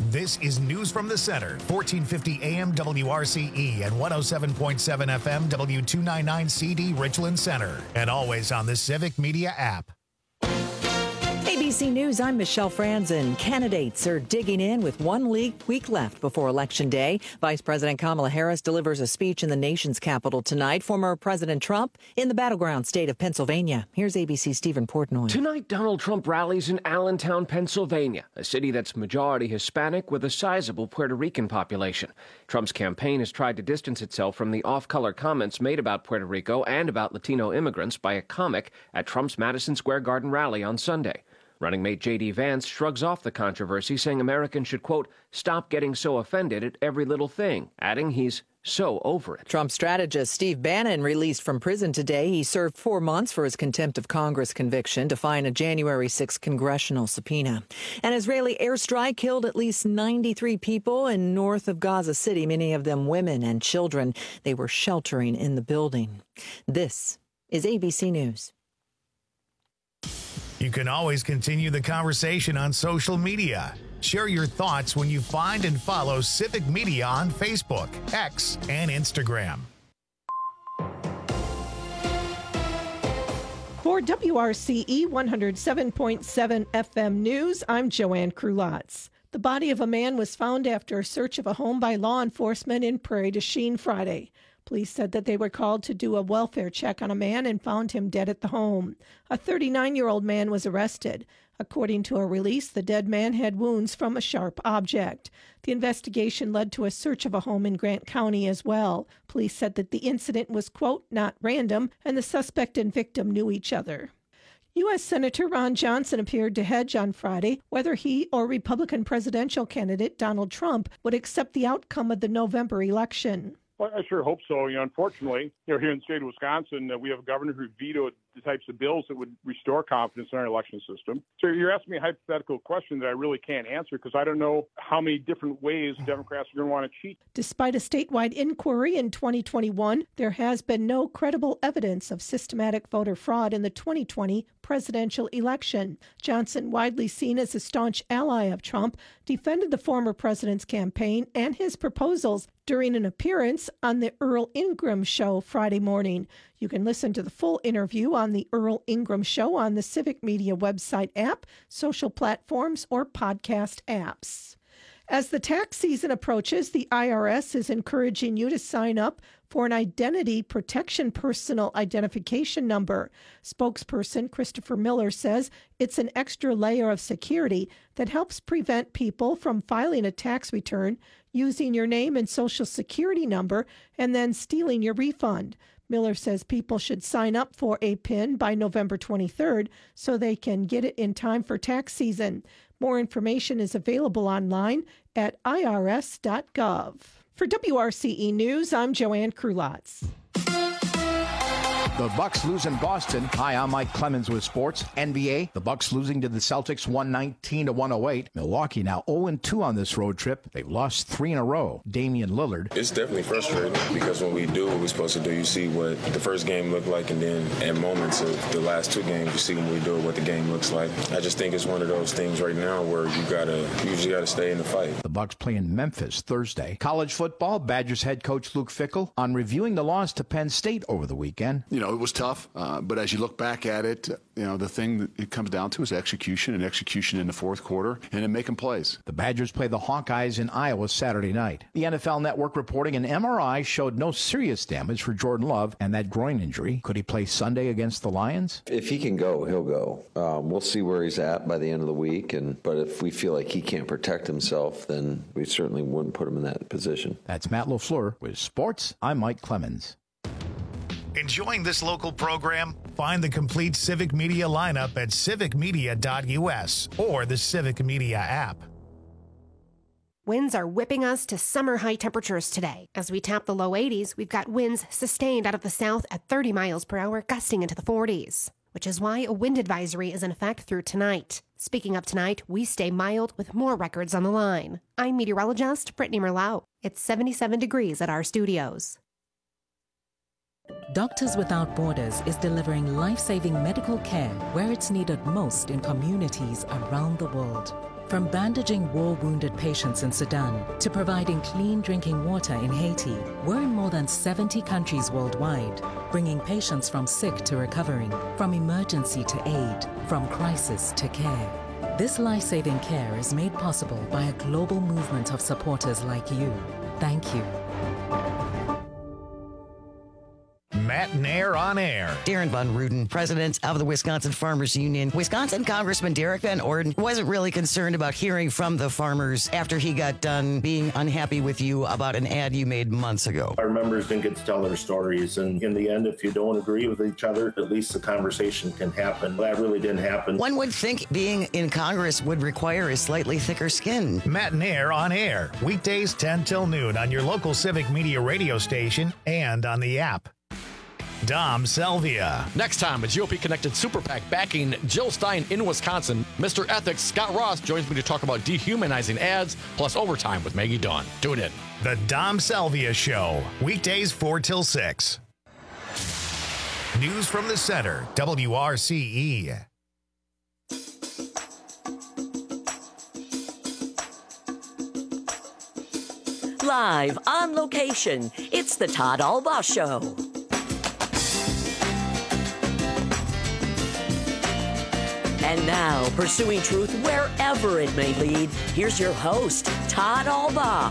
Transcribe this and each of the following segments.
This is News from the Center, 1450 AM WRCE and 107.7 FM W299 CD Richland Center, and always on the Civic Media app. ABC News, I'm Michelle Franzen. Candidates are digging in with 1 week left before Election Day. Vice President Kamala Harris delivers a speech in the nation's capital tonight. Former President Trump in the battleground state of Pennsylvania. Here's ABC's Stephen Portnoy. Tonight, Donald Trump rallies in Allentown, Pennsylvania, a city that's majority Hispanic with a sizable Puerto Rican population. Trump's campaign has tried to distance itself from the off-color comments made about Puerto Rico and about Latino immigrants by a comic at Trump's Madison Square Garden rally on Sunday. Running mate J.D. Vance shrugs off the controversy, saying Americans should, quote, stop getting so offended at every little thing, adding he's so over it. Trump strategist Steve Bannon released from prison today. He served 4 months for his contempt of Congress conviction, defying a January 6th congressional subpoena. An Israeli airstrike killed at least 93 people in north of Gaza City, many of them women and children. They were sheltering in the building. This is ABC News. You can always continue the conversation on social media. Share your thoughts when you find and follow Civic Media on Facebook, X, and Instagram. For WRCE 107.7 FM News, I'm Joanne Krulotz. The body of a man was found after a search of a home by law enforcement in Prairie du Chien Friday. Police said that they were called to do a welfare check on a man and found him dead at the home. A 39-year-old man was arrested. According to a release, the dead man had wounds from a sharp object. The investigation led to a search of a home in Grant County as well. Police said that the incident was, quote, not random, and the suspect and victim knew each other. U.S. Senator Ron Johnson appeared to hedge on Friday whether he or Republican presidential candidate Donald Trump would accept the outcome of the November election. Well, I sure hope so. Unfortunately, here in the state of Wisconsin, we have a governor who vetoed the types of bills that would restore confidence in our election system. So you're asking me a hypothetical question that I really can't answer because I don't know how many different ways Democrats are going to want to cheat. Despite a statewide inquiry in 2021, there has been no credible evidence of systematic voter fraud in the 2020 presidential election. Johnson, widely seen as a staunch ally of Trump, defended the former president's campaign and his proposals during an appearance on the Earl Ingram Show Friday morning. You can listen to the full interview on the Earl Ingram Show on the Civic Media website app, social platforms, or podcast apps. As the tax season approaches, the IRS is encouraging you to sign up for an identity protection personal identification number. Spokesperson Christopher Miller says it's an extra layer of security that helps prevent people from filing a tax return, using your name and social security number, and then stealing your refund. Miller says people should sign up for a PIN by November 23rd so they can get it in time for tax season. More information is available online at irs.gov. For WRCE News, I'm Joanne Krulotz. The Bucks lose in Boston. Hi, I'm Mike Clemens with sports. NBA, the Bucks losing to the Celtics 119-108. Milwaukee now 0-2 on this road trip. They've lost 3 in a row. Damian Lillard. It's definitely frustrating because when we do what we're supposed to do, you see what the first game looked like, and then at moments of the last 2 games, you see when we do it, what the game looks like. I just think it's one of those things right now where you usually gotta stay in the fight. The Bucks play in Memphis Thursday. College football, Badgers head coach Luke Fickell on reviewing the loss to Penn State over the weekend. It was tough, but as you look back at it, the thing that it comes down to is execution in the fourth quarter and in making plays. The Badgers play the Hawkeyes in Iowa Saturday night. The NFL Network reporting an MRI showed no serious damage for Jordan Love and that groin injury. Could he play Sunday against the Lions? If he can go, he'll go. We'll see where he's at by the end of the week, but if we feel like he can't protect himself, then we certainly wouldn't put him in that position. That's Matt LaFleur with sports. I'm Mike Clemens. Enjoying this local program? Find the complete Civic Media lineup at civicmedia.us or the Civic Media app. Winds are whipping us to summer high temperatures today. As we tap the low 80s, we've got winds sustained out of the south at 30 miles per hour, gusting into the 40s, which is why a wind advisory is in effect through tonight. Speaking of tonight, we stay mild with more records on the line. I'm meteorologist Brittany Merlot. It's 77 degrees at our studios. Doctors Without Borders is delivering life-saving medical care where it's needed most in communities around the world. From bandaging war-wounded patients in Sudan to providing clean drinking water in Haiti, we're in more than 70 countries worldwide, bringing patients from sick to recovering, from emergency to aid, from crisis to care. This life-saving care is made possible by a global movement of supporters like you. Thank you. Matt and Air on Air. Darren Von Ruden, president of the Wisconsin Farmers Union. Wisconsin Congressman Derek Van Orden wasn't really concerned about hearing from the farmers after he got done being unhappy with you about an ad you made months ago. Our members didn't get to tell their stories, and in the end, if you don't agree with each other, at least the conversation can happen. That really didn't happen. One would think being in Congress would require a slightly thicker skin. Matt and Air on Air. Weekdays 10 till noon on your local Civic Media radio station and on the app. Dom Selvia. Next time, a GOP-connected super PAC backing Jill Stein in Wisconsin. Mr. Ethics Scott Ross joins me to talk about dehumanizing ads plus overtime with Maggie Dawn. Tune in. The Dom Selvia Show. Weekdays 4 till 6. News from the Center. WRCE. Live on location, it's the Todd Albaugh Show. And now, pursuing truth wherever it may lead, here's your host, Todd Albaugh.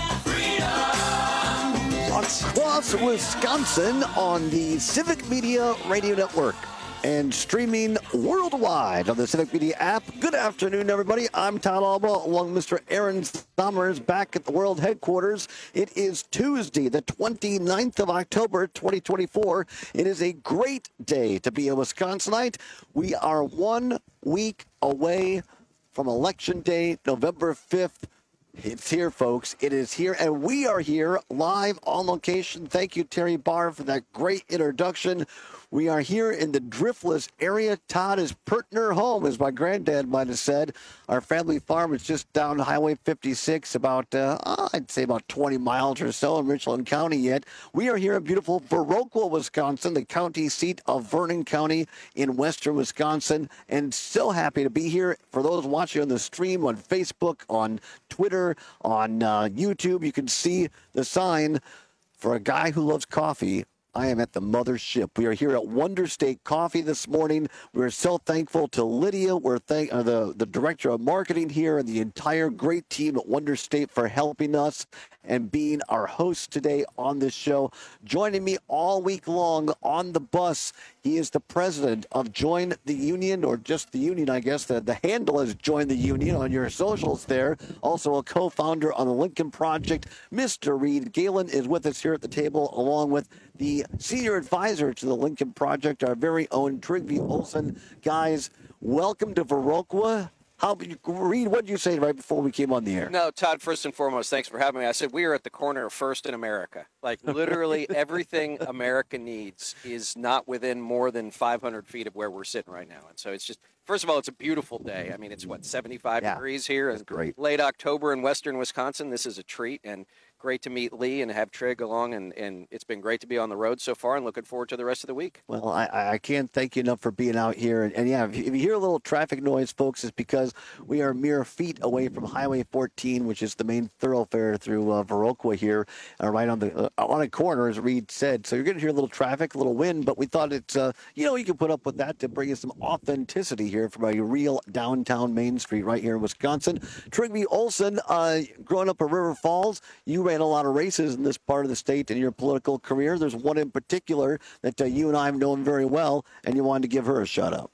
Across Wisconsin on the Civic Media Radio Network and streaming worldwide on the Civic Media app. Good afternoon, everybody. I'm Todd Albaugh, along with Mr. Aaron Summers, back at the world headquarters. It is Tuesday, the 29th of October, 2024. It is a great day to be a Wisconsinite. We are 1 week away from Election Day, November 5th. It's here, folks. It is here, and we are here live on location. Thank you, Terry Barr, for that great introduction. We are here in the Driftless area. Todd is Pertner home, as my granddad might have said. Our family farm is just down Highway 56, about, I'd say about 20 miles or so in Richland County yet. We are here in beautiful Viroqua, Wisconsin, the county seat of Vernon County in western Wisconsin, and so happy to be here. For those watching on the stream on Facebook, on Twitter, on YouTube, you can see the sign for a guy who loves coffee. I am at the mothership. We are here at Wonder State Coffee this morning. We're so thankful to Lydia. We're the director of marketing here and the entire great team at Wonder State for helping us and being our host today on this show. Joining me all week long on the bus, he is the president of Join the Union, or just the Union, I guess. The handle is Join the Union on your socials there. Also a co-founder on the Lincoln Project. Mr. Reed Galen is with us here at the table, along with the senior advisor to the Lincoln Project, our very own Trygve Olsen. Guys, welcome to Viroqua. Reed, what did you say right before we came on the air? No, Todd, first and foremost, thanks for having me. I said we are at the corner of First in America. Like, literally everything America needs is not within more than 500 feet of where we're sitting right now. And so it's just, first of all, it's a beautiful day. I mean, it's, 75 degrees here. It's great. Late October in western Wisconsin. This is a treat, and great to meet Lee and have Trig along, and it's been great to be on the road so far, and looking forward to the rest of the week. Well, I can't thank you enough for being out here. And yeah, if you hear a little traffic noise, folks, it's because we are mere feet away from Highway 14, which is the main thoroughfare through Viroqua here, right on a corner, as Reed said. So you're going to hear a little traffic, a little wind, but we thought it's, you can put up with that to bring us some authenticity here from a real downtown Main Street right here in Wisconsin. Trygve Olsen, growing up in River Falls, you ran a lot of races in this part of the state in your political career. There's one in particular that you and I have known very well, and you wanted to give her a shout-out.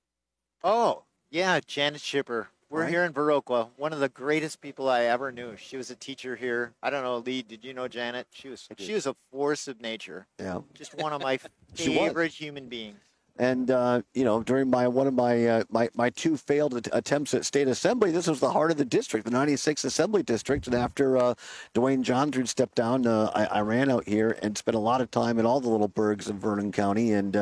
Oh, yeah, Janet Schipper. We're here in Viroqua, one of the greatest people I ever knew. She was a teacher here. I don't know, Lee, did you know Janet? She was a force of nature. Yeah. Just one of my favorite human beings. And, during one of my two failed attempts at state assembly, this was the heart of the district, the 96th Assembly District. And after Dwayne Johnson stepped down, I ran out here and spent a lot of time in all the little burgs of Vernon County. And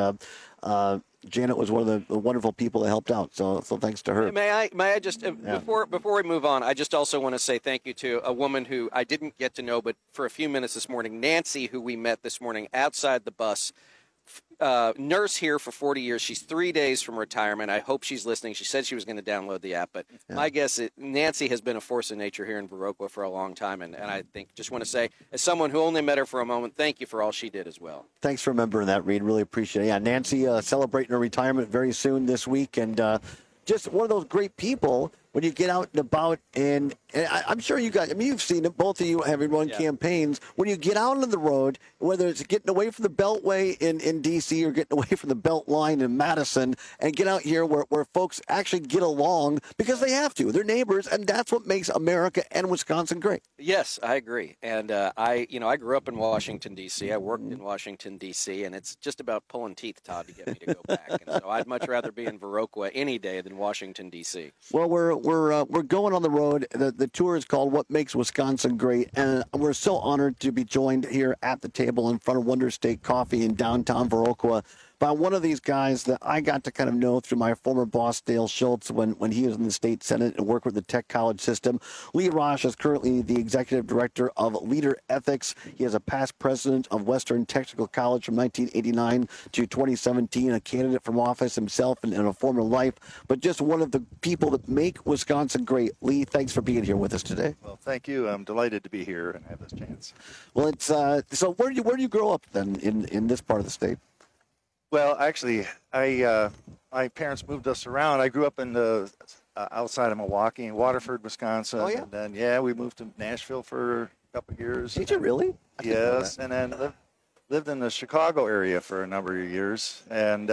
Janet was one of the wonderful people that helped out. So thanks to her. May I just, before we move on, I just also want to say thank you to a woman who I didn't get to know, but for a few minutes this morning, Nancy, who we met this morning outside the bus. nurse here for 40 years. She's 3 days from retirement. I hope she's listening. She said she was going to download the app, but my guess is Nancy has been a force of nature here in Viroqua for a long time, and I think just want to say, as someone who only met her for a moment, thank you for all she did as well. Thanks for remembering that, Reed. Really appreciate it. Yeah, Nancy celebrating her retirement very soon this week, and just one of those great people when you get out and about, and I'm sure you guys, I mean, you've seen it, both of you having run campaigns, when you get out on the road, whether it's getting away from the Beltway in D.C. or getting away from the Belt Line in Madison, and get out here where folks actually get along because they have to. They're neighbors, and that's what makes America and Wisconsin great. Yes, I agree. And I grew up in Washington, D.C. I worked in Washington, D.C., and it's just about pulling teeth, Todd, to get me to go back. And so I'd much rather be in Viroqua any day than Washington, D.C. Well, we're going on the road. The tour is called What Makes Wisconsin Great, and we're so honored to be joined here at the table in front of Wonder State Coffee in downtown Viroqua by one of these guys that I got to kind of know through my former boss, Dale Schultz, when he was in the state senate and worked with the tech college system. Lee Rosh is currently the executive director of Leader Ethics. He is a past president of Western Technical College from 1989 to 2017, a candidate from office himself in a former life, but just one of the people that make Wisconsin great. Lee, thanks for being here with us today. Well, thank you. I'm delighted to be here and have this chance. Well, it's so where do you grow up then in this part of the state? Well, actually, my parents moved us around. I grew up in the outside of Milwaukee, in Waterford, Wisconsin. Oh, yeah? And then, we moved to Nashville for a couple of years. Did you really? Yes, and then lived in the Chicago area for a number of years. And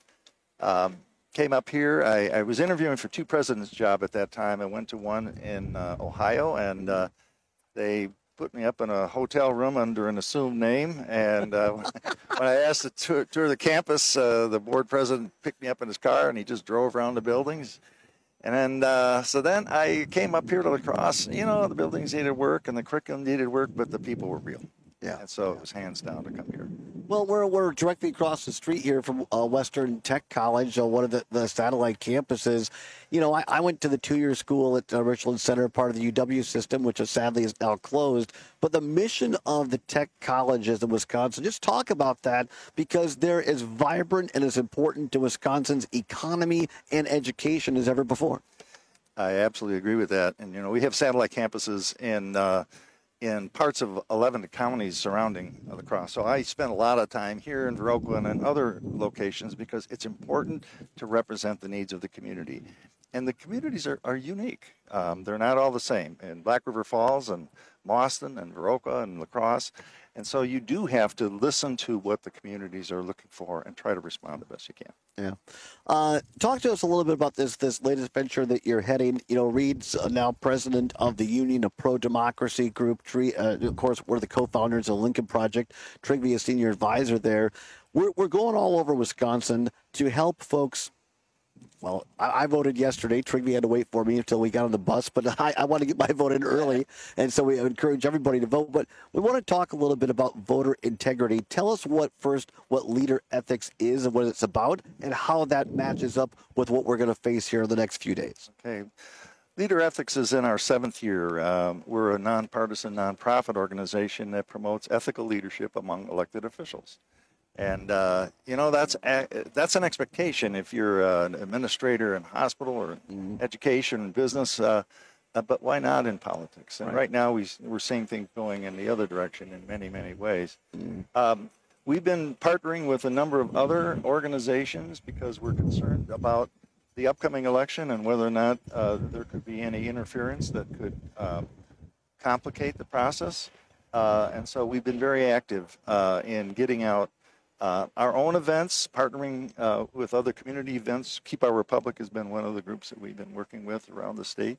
came up here. I was interviewing for 2 presidents' jobs at that time. I went to one in Ohio, and they put me up in a hotel room under an assumed name. And when I asked to tour the campus, the board president picked me up in his car, and he just drove around the buildings. And then, so then I came up here to La Crosse. The buildings needed work, and the curriculum needed work, but the people were real. Yeah. And so it was hands down to come here. Well, we're directly across the street here from Western Tech College, one of the satellite campuses. I went to the 2-year school at Richland Center, part of the UW system, which sadly is now closed. But the mission of the tech colleges in Wisconsin, just talk about that, because they're as vibrant and as important to Wisconsin's economy and education as ever before. I absolutely agree with that. And, we have satellite campuses in parts of 11 counties surrounding La Crosse. So I spent a lot of time here in Viroqua and in other locations because it's important to represent the needs of the community. And the communities are unique. They're not all the same. In Black River Falls and Mauston and Viroqua and La Crosse. And so you do have to listen to what the communities are looking for and try to respond the best you can. Yeah. Talk to us a little bit about this latest venture that you're heading. Reed's now president of the Union of Pro-Democracy Group. Of course, we're the co-founders of the Lincoln Project. Trigby is senior advisor there. We're going all over Wisconsin to help folks. Well, I voted yesterday. Trigby had to wait for me until we got on the bus, but I want to get my vote in early, and so we encourage everybody to vote. But we want to talk a little bit about voter integrity. Tell us what Leader Ethics is and what it's about, and how that matches up with what we're going to face here in the next few days. Okay. Leader Ethics is in our 7th year. We're a nonpartisan, nonprofit organization that promotes ethical leadership among elected officials. And, that's an expectation if you're an administrator in hospital or education and business, but why not in politics? And right now we're seeing things going in the other direction in many, many ways. We've been partnering with a number of other organizations because we're concerned about the upcoming election and whether or not there could be any interference that could complicate the process. And so we've been very active in getting out our own events, partnering with other community events. Keep Our Republic has been one of the groups that we've been working with around the state.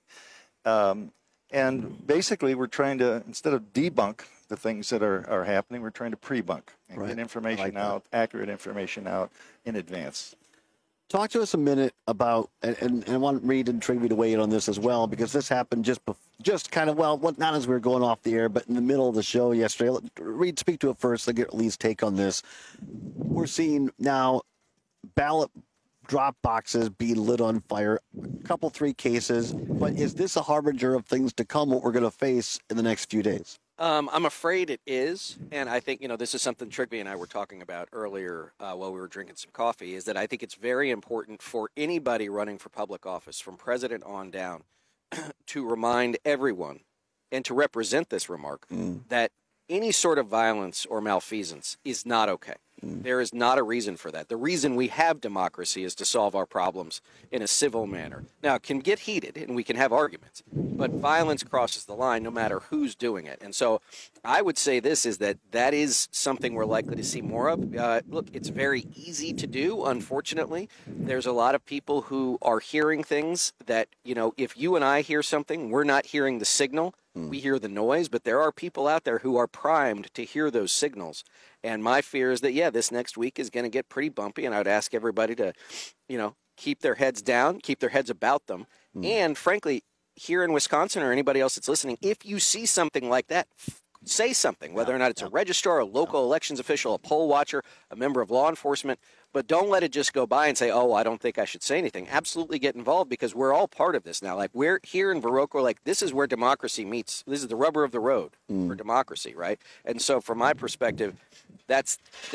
And basically, we're trying to, instead of debunk the things that are happening, we're trying to pre-bunk and get information out, accurate information out in advance. Talk to us a minute about, and I want Reed and Trigby to weigh in on this as well, because this happened just kind of, not as we were going off the air, but in the middle of the show yesterday. Reed, speak to it first, to get Lee's take on this. We're seeing now ballot drop boxes be lit on fire, a couple, 3 cases, but is this a harbinger of things to come, what we're going to face in the next few days? I'm afraid it is, and I think, this is something Trygve and I were talking about earlier while we were drinking some coffee, is that I think it's very important for anybody running for public office, from president on down, to remind everyone and to represent this remark that any sort of violence or malfeasance is not okay. There is not a reason for that. The reason we have democracy is to solve our problems in a civil manner. Now, it can get heated and we can have arguments, but violence crosses the line no matter who's doing it. And so I would say this is that is something we're likely to see more of. Look, it's very easy to do, unfortunately. There's a lot of people who are hearing things that, if you and I hear something, we're not hearing the signal. We hear the noise, but there are people out there who are primed to hear those signals. And my fear is that, this next week is going to get pretty bumpy, and I would ask everybody to, keep their heads down, keep their heads about them. And frankly, here in Wisconsin or anybody else that's listening, if you see something like that, say something, whether or not it's a registrar, a local elections official, a poll watcher, a member of law enforcement. But don't let it just go by and say, oh, I don't think I should say anything. Absolutely get involved, because we're all part of this now. Like, we're here in Viroqua, this is where democracy meets. This is the rubber of the road for democracy, right? And so from my perspective, that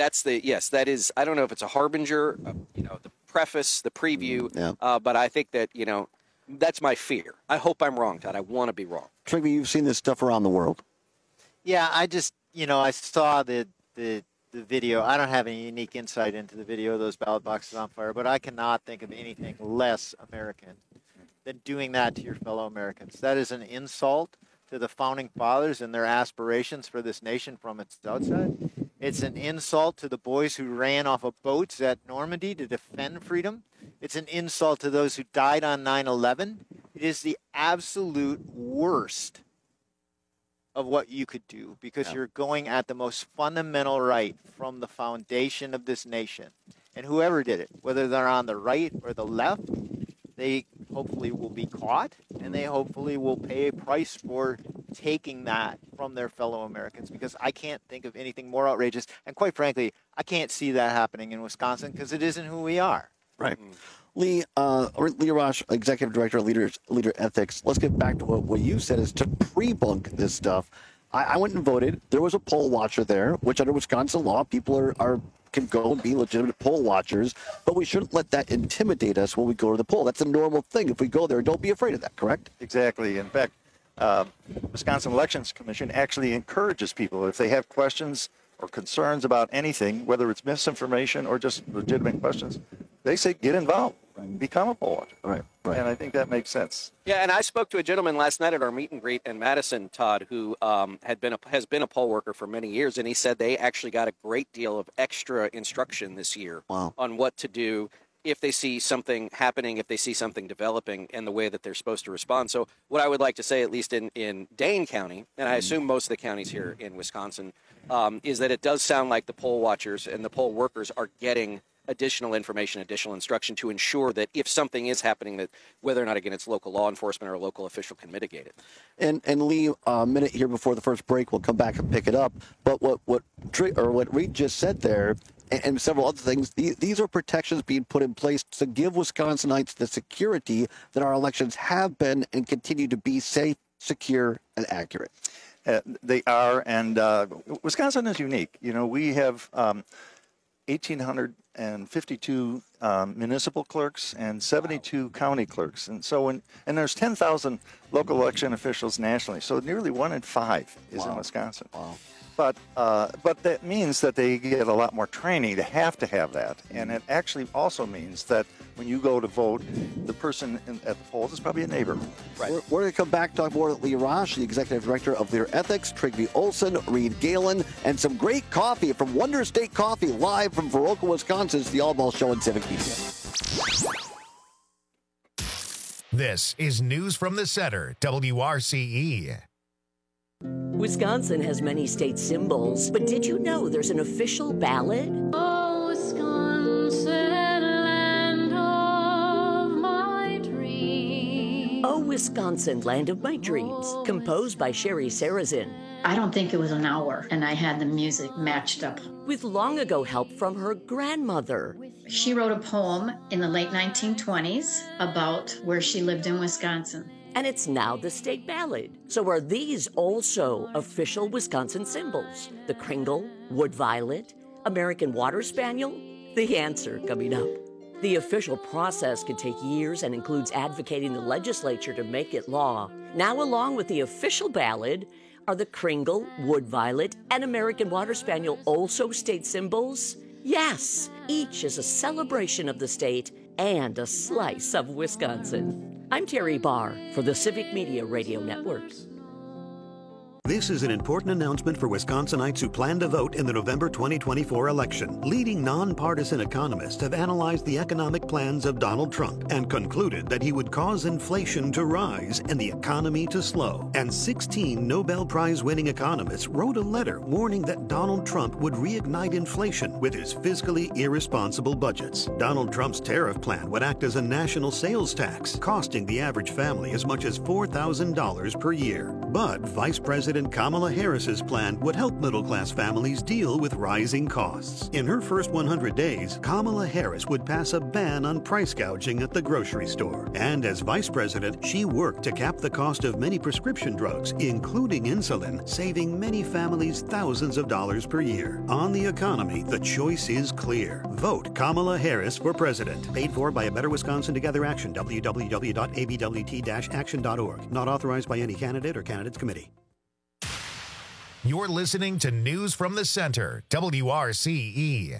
is, I don't know if it's a harbinger, the preface, the preview, but I think that, that's my fear. I hope I'm wrong, Todd. I want to be wrong. Trygve, you've seen this stuff around the world. Yeah, I just, I saw the video. I don't have any unique insight into the video of those ballot boxes on fire, but I cannot think of anything less American than doing that to your fellow Americans. That is an insult to the founding fathers and their aspirations for this nation from its outset. It's an insult to the boys who ran off of boats at Normandy to defend freedom. It's an insult to those who died on 9/11. It is the absolute worst of what you could do, because you're going at the most fundamental right from the foundation of this nation. And whoever did it, whether they're on the right or the left, they hopefully will be caught, and they hopefully will pay a price for taking that from their fellow Americans, because I can't think of anything more outrageous. And quite frankly, I can't see that happening in Wisconsin, because it isn't who we are. Right. Lee Rausch, Executive Director of Leader Ethics, let's get back to what you said is to pre-bunk this stuff. I went and voted. There was a poll watcher there, which under Wisconsin law, people can go and be legitimate poll watchers, but we shouldn't let that intimidate us when we go to the poll. That's a normal thing. If we go there, don't be afraid of that, correct? Exactly. In fact, Wisconsin Elections Commission actually encourages people, if they have questions or concerns about anything, whether it's misinformation or just legitimate questions, they say get involved, become a poll watcher. Right. And I think that makes sense. Yeah, and I spoke to a gentleman last night at our meet and greet in Madison, Todd, who has been a poll worker for many years, and he said they actually got a great deal of extra instruction this year on what to do if they see something happening, if they see something developing, and the way that they're supposed to respond. So what I would like to say, at least in Dane County, and I assume most of the counties here in Wisconsin, is that it does sound like the poll watchers and the poll workers are getting additional information, additional instruction to ensure that if something is happening, that whether or not, again, it's local law enforcement or a local official can mitigate it. And Lee, a minute here before the first break, we'll come back and pick it up. But what Reed just said there, and several other things, these are protections being put in place to give Wisconsinites the security that our elections have been and continue to be safe, secure, and accurate. They are, and Wisconsin is unique. We have 1,852 municipal clerks and 72 county clerks. And so and there's 10,000 local election officials nationally. So nearly 1 in 5 is in Wisconsin. Wow. But that means that they get a lot more training to have that. And it actually also means that when you go to vote, the person at the polls is probably a neighbor. Right. We're going to come back, talk more with Lee Rausch, the Executive Director of Leader Ethics, Trygve Olson, Reed Galen, and some great coffee from Wonder State Coffee, live from Viroqua, Wisconsin. It's the All Ball Show in Civic Media. This is News from the Center, WRCE. Wisconsin has many state symbols, but did you know there's an official ballad? Oh, Wisconsin, land of my dreams. Oh, Wisconsin, land of my dreams, composed by Sherry Sarazin. I don't think it was an hour, and I had the music matched up. With long ago help from her grandmother. She wrote a poem in the late 1920s about where she lived in Wisconsin. and it's now the state ballad. So are these also official Wisconsin symbols? The Kringle, Wood Violet, American Water Spaniel? The answer coming up. The official process can take years and includes advocating the legislature to make it law. Now, along with the official ballad, are the Kringle, Wood Violet, and American Water Spaniel also state symbols? Yes, each is a celebration of the state and a slice of Wisconsin. I'm Terry Barr for the Civic Media Radio Network. This is an important announcement for Wisconsinites who plan to vote in the November 2024 election. Leading nonpartisan economists have analyzed the economic plans of Donald Trump and concluded that he would cause inflation to rise and the economy to slow. And 16 Nobel Prize-winning economists wrote a letter warning that Donald Trump would reignite inflation with his fiscally irresponsible budgets. Donald Trump's tariff plan would act as a national sales tax, costing the average family as much as $4,000 per year. But Vice President Kamala Harris's plan would help middle-class families deal with rising costs. In her first 100 days, Kamala Harris would pass a ban on price gouging at the grocery store. And as vice president, she worked to cap the cost of many prescription drugs, including insulin, saving many families thousands of dollars per year. On the economy, the choice is clear. Vote Kamala Harris for president. Paid for by A Better Wisconsin Together Action, www.abwt-action.org. Not authorized by any candidate or candidates committee. You're listening to News from the Center, WRCE.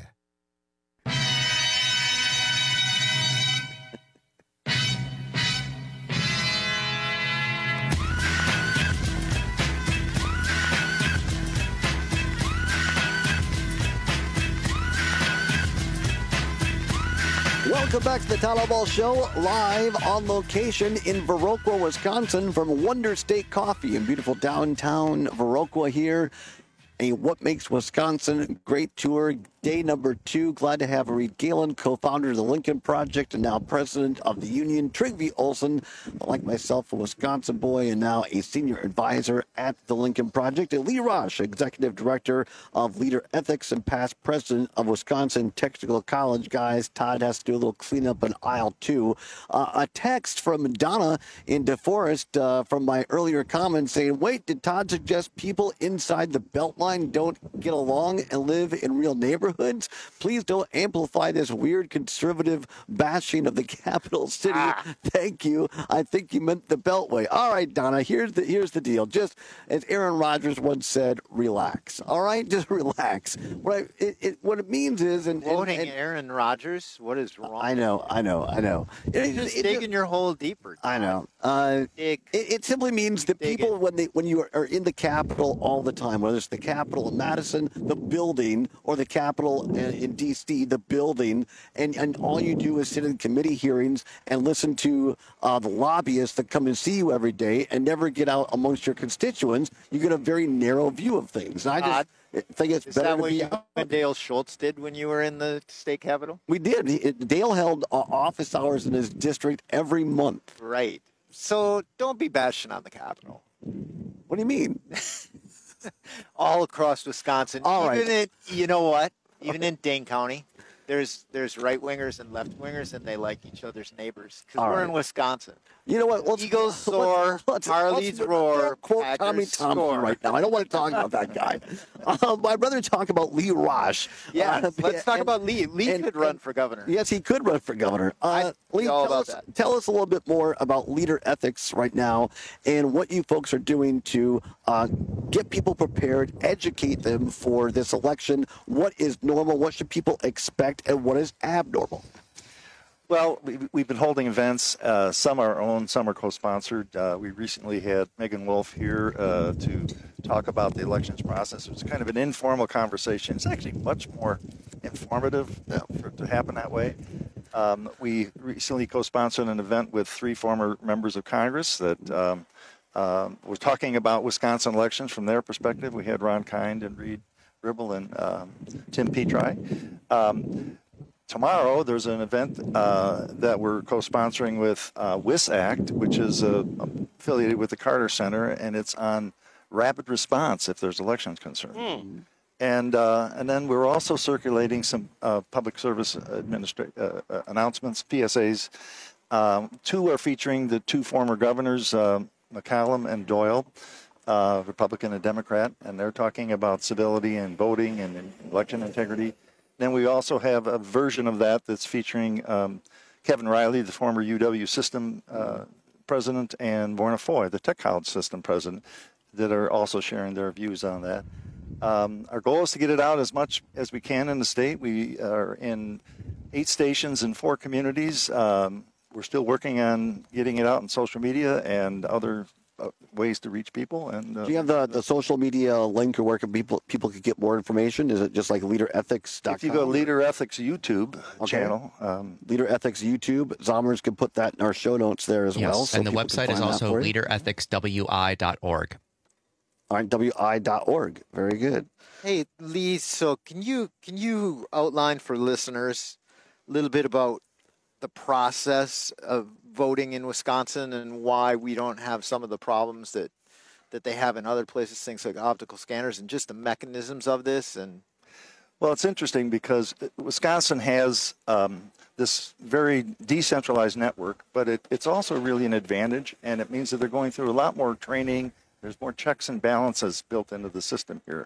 Welcome back to the Tyler Ball Show, live on location in Viroqua, Wisconsin, from Wonder State Coffee in beautiful downtown Viroqua here. A What Makes Wisconsin Great tour, day number 2. Glad to have Reed Galen, co-founder of the Lincoln Project and now president of the union. Trygve Olsen, like myself, a Wisconsin boy and now a senior advisor at the Lincoln Project. And Lee Rosh, executive director of Leader Ethics and past president of Wisconsin Technical College. Guys, Todd has to do a little cleanup in aisle 2. A text from Donna in DeForest from my earlier comments saying, wait, did Todd suggest people inside the Beltline don't get along and live in real neighborhoods? Please don't amplify this weird conservative bashing of the capital city. Thank you. I think you meant the Beltway. All right, Donna, here's the deal. Just as Aaron Rodgers once said, relax. All right, just relax. What it means is, Quoting Aaron Rodgers, what is wrong? I know. It's digging your hole deeper. I know. It simply means that people, when you are in the Capitol all the time, whether it's the Capitol in Madison, the building, or the Capitol in D.C., the building, and all you do is sit in committee hearings and listen to the lobbyists that come and see you every day and never get out amongst your constituents, you get a very narrow view of things. And I just think it's better to be. Is that what Dale Schultz did when you were in the state capitol? We did. Dale held office hours in his district every month. Right. So don't be bashing on the Capitol. What do you mean? All across Wisconsin. All right. You know what? Even in Dane County, there's right-wingers and left-wingers, and they like each other's neighbors. Because we're in Wisconsin. You know what? Eagles soar, Harleys roar, quote Tommy Thompson right now. I don't want to talk about that guy. I'd rather talk about Lee Rosh. Yeah, let's talk about Lee. Lee could run for governor. Yes, he could run for governor. Lee, tell us a little bit more about Leader Ethics right now and what you folks are doing to get people prepared, educate them for this election. What is normal? What should people expect? And what is abnormal? Well, we've been holding events. Some are our own, some are co-sponsored. We recently had Megan Wolf here to talk about the elections process. It was kind of an informal conversation. It's actually much more informative for it to happen that way. We recently co-sponsored an event with 3 former members of Congress that were talking about Wisconsin elections from their perspective. We had Ron Kind and Reed Ribble and Tim Petri. Tomorrow, there's an event that we're co-sponsoring with WISACT, which is affiliated with the Carter Center, and it's on rapid response if there's elections concerned. And then we're also circulating some public service announcements, PSAs, Two are featuring the two former governors, McCallum and Doyle, Republican and Democrat, and they're talking about civility and voting and election integrity. Then we also have a version of that that's featuring Kevin Riley, the former UW system president, and Vorna Foy, the Tech College system president, that are also sharing their views on that. Our goal is to get it out as much as we can in the state. We are in 8 stations in 4 communities. We're still working on getting it out on social media and other ways to reach people. And do you have the social media link or where can people can get more information? Is it just like leaderethics.com? If you go Leader Ethics YouTube channel. Leader Ethics YouTube. Zommers can put that in our show notes there as well. So and the website is also leaderethicswi.org. All right, wi.org. Very good. Hey, Lee, so can you outline for listeners a little bit about the process of voting in Wisconsin and why we don't have some of the problems that they have in other places, things like optical scanners, and just the mechanisms of this? And well, it's interesting because Wisconsin has this very decentralized network, but it's also really an advantage, and it means that they're going through a lot more training. There's more checks and balances built into the system here.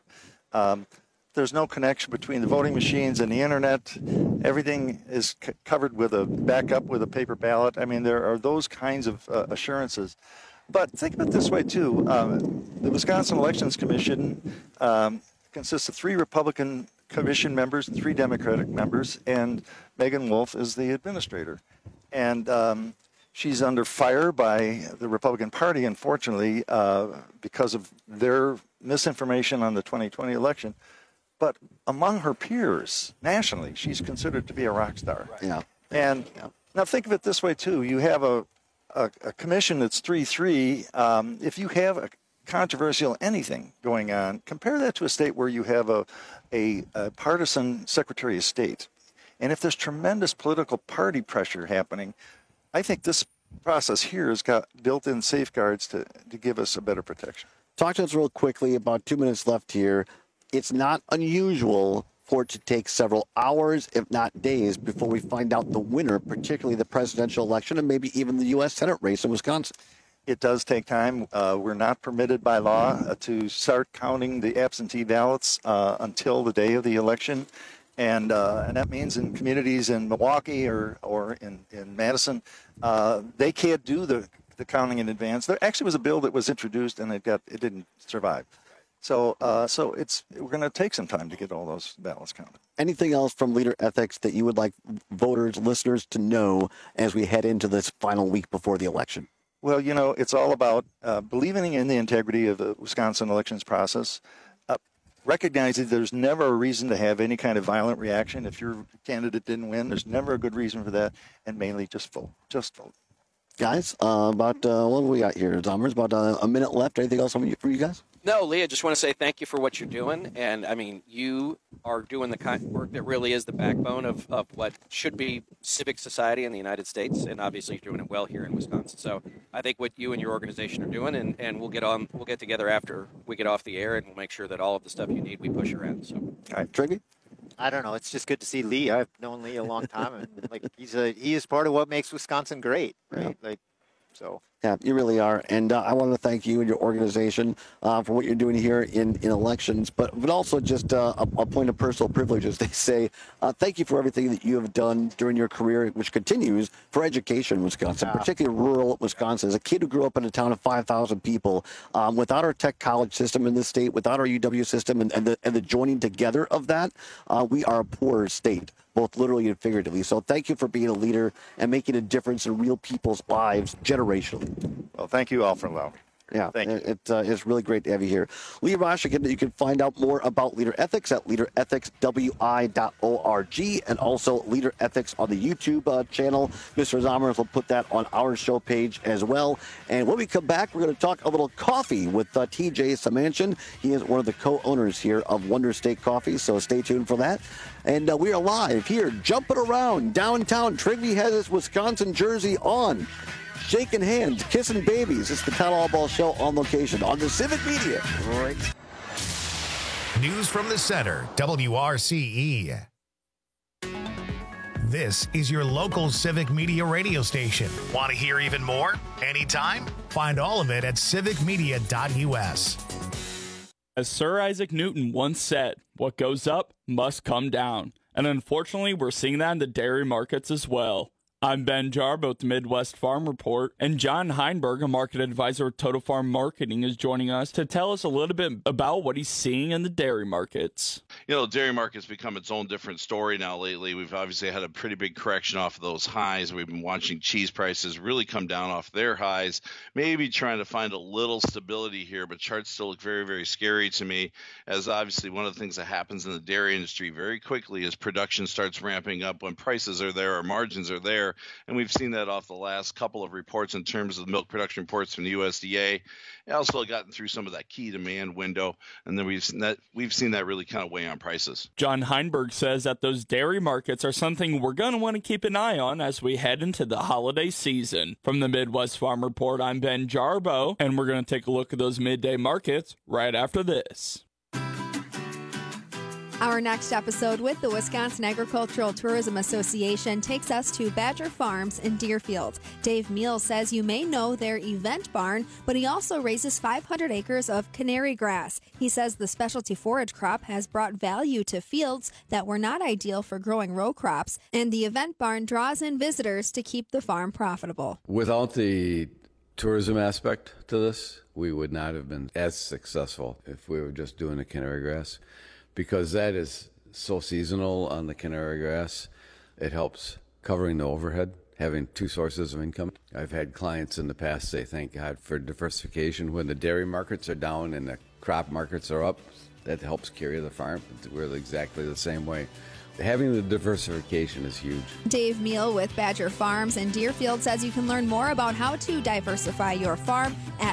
There's no connection between the voting machines and the internet. Everything is covered with a backup with a paper ballot. I mean, there are those kinds of assurances. But think of it this way, too. The Wisconsin Elections Commission consists of 3 Republican commission members and 3 Democratic members, and Megan Wolf is the administrator. And she's under fire by the Republican Party, unfortunately, because of their misinformation on the 2020 election. But among her peers nationally, she's considered to be a rock star. Yeah. And now think of it this way, too. You have a commission that's 3-3. If you have a controversial anything going on, compare that to a state where you have a partisan Secretary of State. And if there's tremendous political party pressure happening, I think this process here has got built-in safeguards to give us a better protection. Talk to us real quickly, about 2 minutes left here. It's not unusual for it to take several hours, if not days, before we find out the winner, particularly the presidential election and maybe even the U.S. Senate race in Wisconsin. It does take time. We're not permitted by law to start counting the absentee ballots until the day of the election. And that means in communities in Milwaukee or in Madison, they can't do the counting in advance. There actually was a bill that was introduced and it didn't survive. So we're going to take some time to get all those ballots counted. Anything else from Leader Ethics that you would like voters, listeners to know as we head into this final week before the election? Well, it's all about believing in the integrity of the Wisconsin elections process, recognizing there's never a reason to have any kind of violent reaction. If your candidate didn't win, there's never a good reason for that, and mainly just vote. Just vote. Guys, what do we got here, Zommers? About a minute left. Anything else for you guys? No, Lee, I just want to say thank you for what you're doing. And, I mean, you are doing the kind of work that really is the backbone of what should be civic society in the United States. And obviously you're doing it well here in Wisconsin. So I think what you and your organization are doing, and we'll get together after we get off the air, and we'll make sure that all of the stuff you need we push around. So, all right, Triggy? I don't know. It's just good to see Lee. I've known Lee a long time, and he is part of what makes Wisconsin great, right? Yeah. Yeah, you really are. And I want to thank you and your organization for what you're doing here in elections, but also just a point of personal privilege, as they say. Thank you for everything that you have done during your career, which continues for education in Wisconsin, particularly rural Wisconsin. As a kid who grew up in a town of 5,000 people, without our tech college system in this state, without our UW system and the joining together of that, we are a poorer state, both literally and figuratively. So thank you for being a leader and making a difference in real people's lives generationally. Well, thank you all for allowing me. Yeah, it's really great to have you here. Lee Rausch, again, you can find out more about Leader Ethics at leaderethicswi.org and also Leader Ethics on the YouTube channel. Mr. Zommers will put that on our show page as well. And when we come back, we're going to talk a little coffee with TJ Samanchian. He is one of the co-owners here of Wonder State Coffee, so stay tuned for that. And we are live here, jumping around downtown. Trigby has his Wisconsin jersey on. Shaking hands, kissing babies. It's the Town Hall Ball Show on location on the Civic Media. Right. News from the Center, WRCE. This is your local Civic Media radio station. Want to hear even more? Anytime? Find all of it at civicmedia.us. As Sir Isaac Newton once said, what goes up must come down. And unfortunately, we're seeing that in the dairy markets as well. I'm Ben Jarbo with the Midwest Farm Report, and John Heinberg, a market advisor at Total Farm Marketing, is joining us to tell us a little bit about what he's seeing in the dairy markets. You know, the dairy market's become its own different story now lately. We've obviously had a pretty big correction off of those highs. We've been watching cheese prices really come down off their highs, maybe trying to find a little stability here, but charts still look very, very scary to me, as obviously one of the things that happens in the dairy industry very quickly is production starts ramping up when prices are there or margins are there. And we've seen that off the last couple of reports in terms of the milk production reports from the USDA. Also gotten through some of that key demand window, and then we've seen that really kind of weigh on prices. John Heinberg says that those dairy markets are something we're going to want to keep an eye on as we head into the holiday season. From the Midwest Farm Report, I'm Ben Jarbo, and we're going to take a look at those midday markets right after this. Our next episode with the Wisconsin Agricultural Tourism Association takes us to Badger Farms in Deerfield. Dave Meal says you may know their event barn, but he also raises 500 acres of canary grass. He says the specialty forage crop has brought value to fields that were not ideal for growing row crops, and the event barn draws in visitors to keep the farm profitable. Without the tourism aspect to this, we would not have been as successful if we were just doing the canary grass. Because that is so seasonal on the canary grass, it helps covering the overhead, having two sources of income. I've had clients in the past say, thank God for diversification. When the dairy markets are down and the crop markets are up, that helps carry the farm. We're exactly the same way. Having the diversification is huge. Dave Meal with Badger Farms in Deerfield says you can learn more about how to diversify your farm at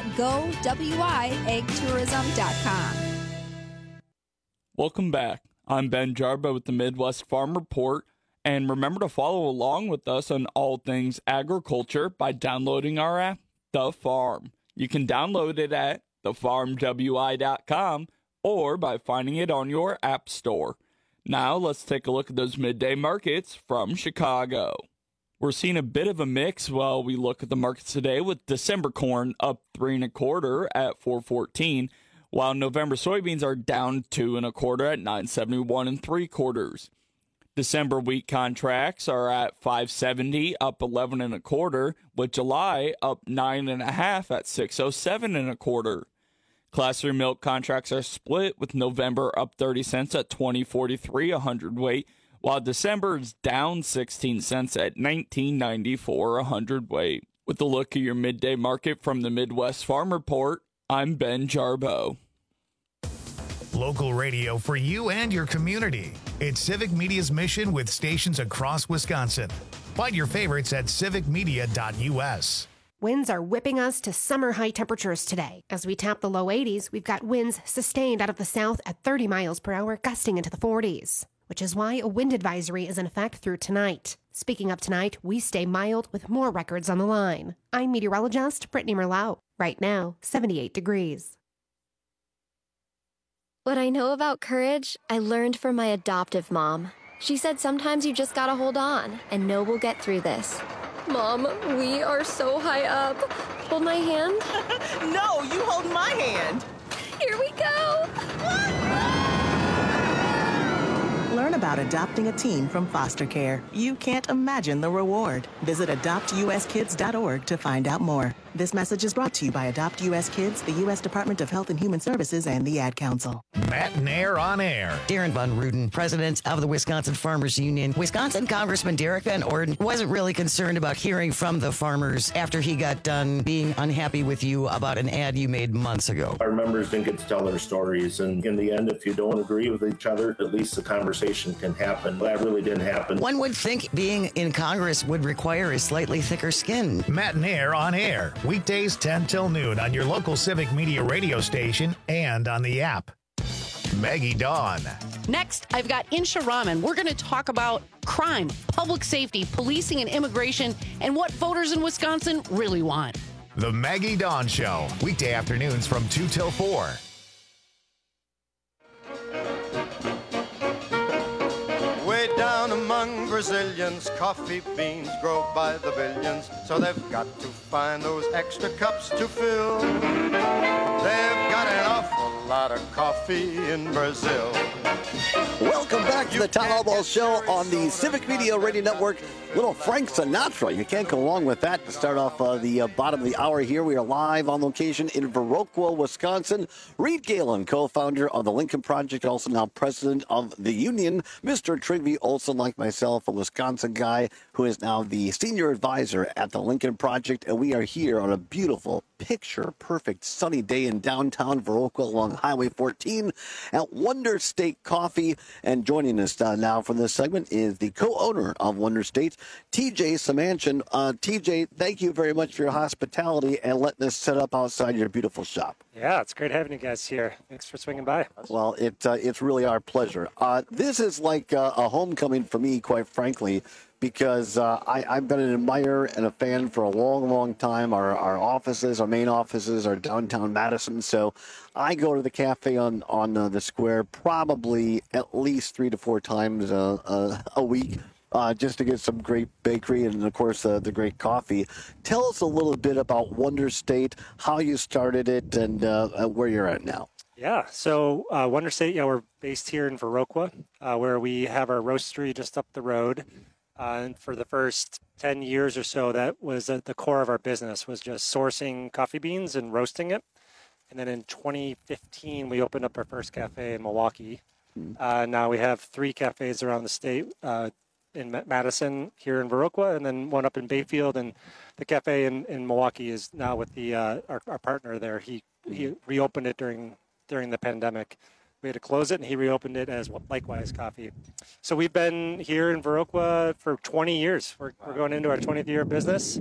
gowiagtourism.com. Welcome back. I'm Ben Jarbo with the Midwest Farm Report, and remember to follow along with us on all things agriculture by downloading our app, The Farm. You can download it at thefarmwi.com or by finding it on your app store. Now let's take a look at those midday markets from Chicago. We're seeing a bit of a mix while we look at the markets today, with December corn up 3 1/4 at $4.14. While November soybeans are down 2 1/4 at $9.71 3/4. December wheat contracts are at $5.70, up 11 1/4, with July up 9 1/2 at $6.07 1/4. Class 3 milk contracts are split, with November up 30 cents at $20.43 a hundredweight, while December is down 16 cents at $19.94 a hundredweight. With a look at your midday market from the Midwest Farm Report, I'm Ben Jarbo. Local radio for you and your community. It's Civic Media's mission with stations across Wisconsin. Find your favorites at civicmedia.us. Winds are whipping us to summer high temperatures today. As we tap the low 80s, we've got winds sustained out of the south at 30 miles per hour, gusting into the 40s, which is why a wind advisory is in effect through tonight. Speaking of tonight, we stay mild with more records on the line. I'm meteorologist Brittany Merlot. Right now, 78 degrees. What I know about courage, I learned from my adoptive mom. She said sometimes you just gotta hold on and know we'll get through this. Mom, we are so high up. Hold my hand. No, you hold my hand. Here we go. Learn about adopting a teen from foster care. You can't imagine the reward. Visit adoptuskids.org to find out more. This message is brought to you by Adopt U.S. Kids, the U.S. Department of Health and Human Services, and the Ad Council. Matt Nair on air. Darren Von Ruden, president of the Wisconsin Farmers Union. Wisconsin Congressman Derek Van Orden wasn't really concerned about hearing from the farmers after he got done being unhappy with you about an ad you made months ago. Our members didn't get to tell their stories, and in the end, if you don't agree with each other, at least the conversation can happen. That really didn't happen. One would think being in Congress would require a slightly thicker skin. Matt Nair on air. Weekdays 10 till noon on your local Civic Media radio station and on the app. Maggie Dawn. Next, I've got Insha Rahman. We're going to talk about crime, public safety, policing, and immigration, and what voters in Wisconsin really want. The Maggie Dawn Show. Weekday afternoons from 2 till 4. Way down to young Brazilians, coffee beans grow by the billions, so they've got to find those extra cups to fill. They've got an awful lot of coffee in Brazil. Welcome back to the Tom Albo Show on the Civic Media Radio Network. Little Frank Sinatra. You can't go wrong with that to start off the bottom of the hour here. We are live on location in Viroqua, Wisconsin. Reed Galen, co-founder of the Lincoln Project, also now president of the union. Mr. Trygve Olsen, like myself, a Wisconsin guy who is now the senior advisor at the Lincoln Project. And we are here on a beautiful, picture-perfect sunny day in downtown Viroqua along Highway 14 at Wonder State Coffee. And joining us now for this segment is the co-owner of Wonder State, TJ Samanchin. TJ, thank you very much for your hospitality and letting us set up outside your beautiful shop. Yeah, it's great having you guys here. Thanks for swinging by. Well, it's really our pleasure. This is like a homecoming for me, quite frankly, because I've been an admirer and a fan for a long, long time. Our offices, our main offices are downtown Madison, so I go to the cafe on the square probably at least 3 to 4 times a week. Just to get some great bakery and, of course, the great coffee. Tell us a little bit about Wonder State, how you started it, and where you're at now. Yeah, so Wonder State, we're based here in Viroqua, where we have our roastery just up the road. And for the first 10 years or so, that was the core of our business, was just sourcing coffee beans and roasting it. And then in 2015, we opened up our first cafe in Milwaukee. Now we have 3 cafes around the state, in Madison, here in Viroqua, and then one up in Bayfield. And the cafe in Milwaukee is now with our partner there. He reopened it during the pandemic. We had to close it, and he reopened it as Likewise Coffee. So we've been here in Viroqua for 20 years. We're going into our 20th year of business.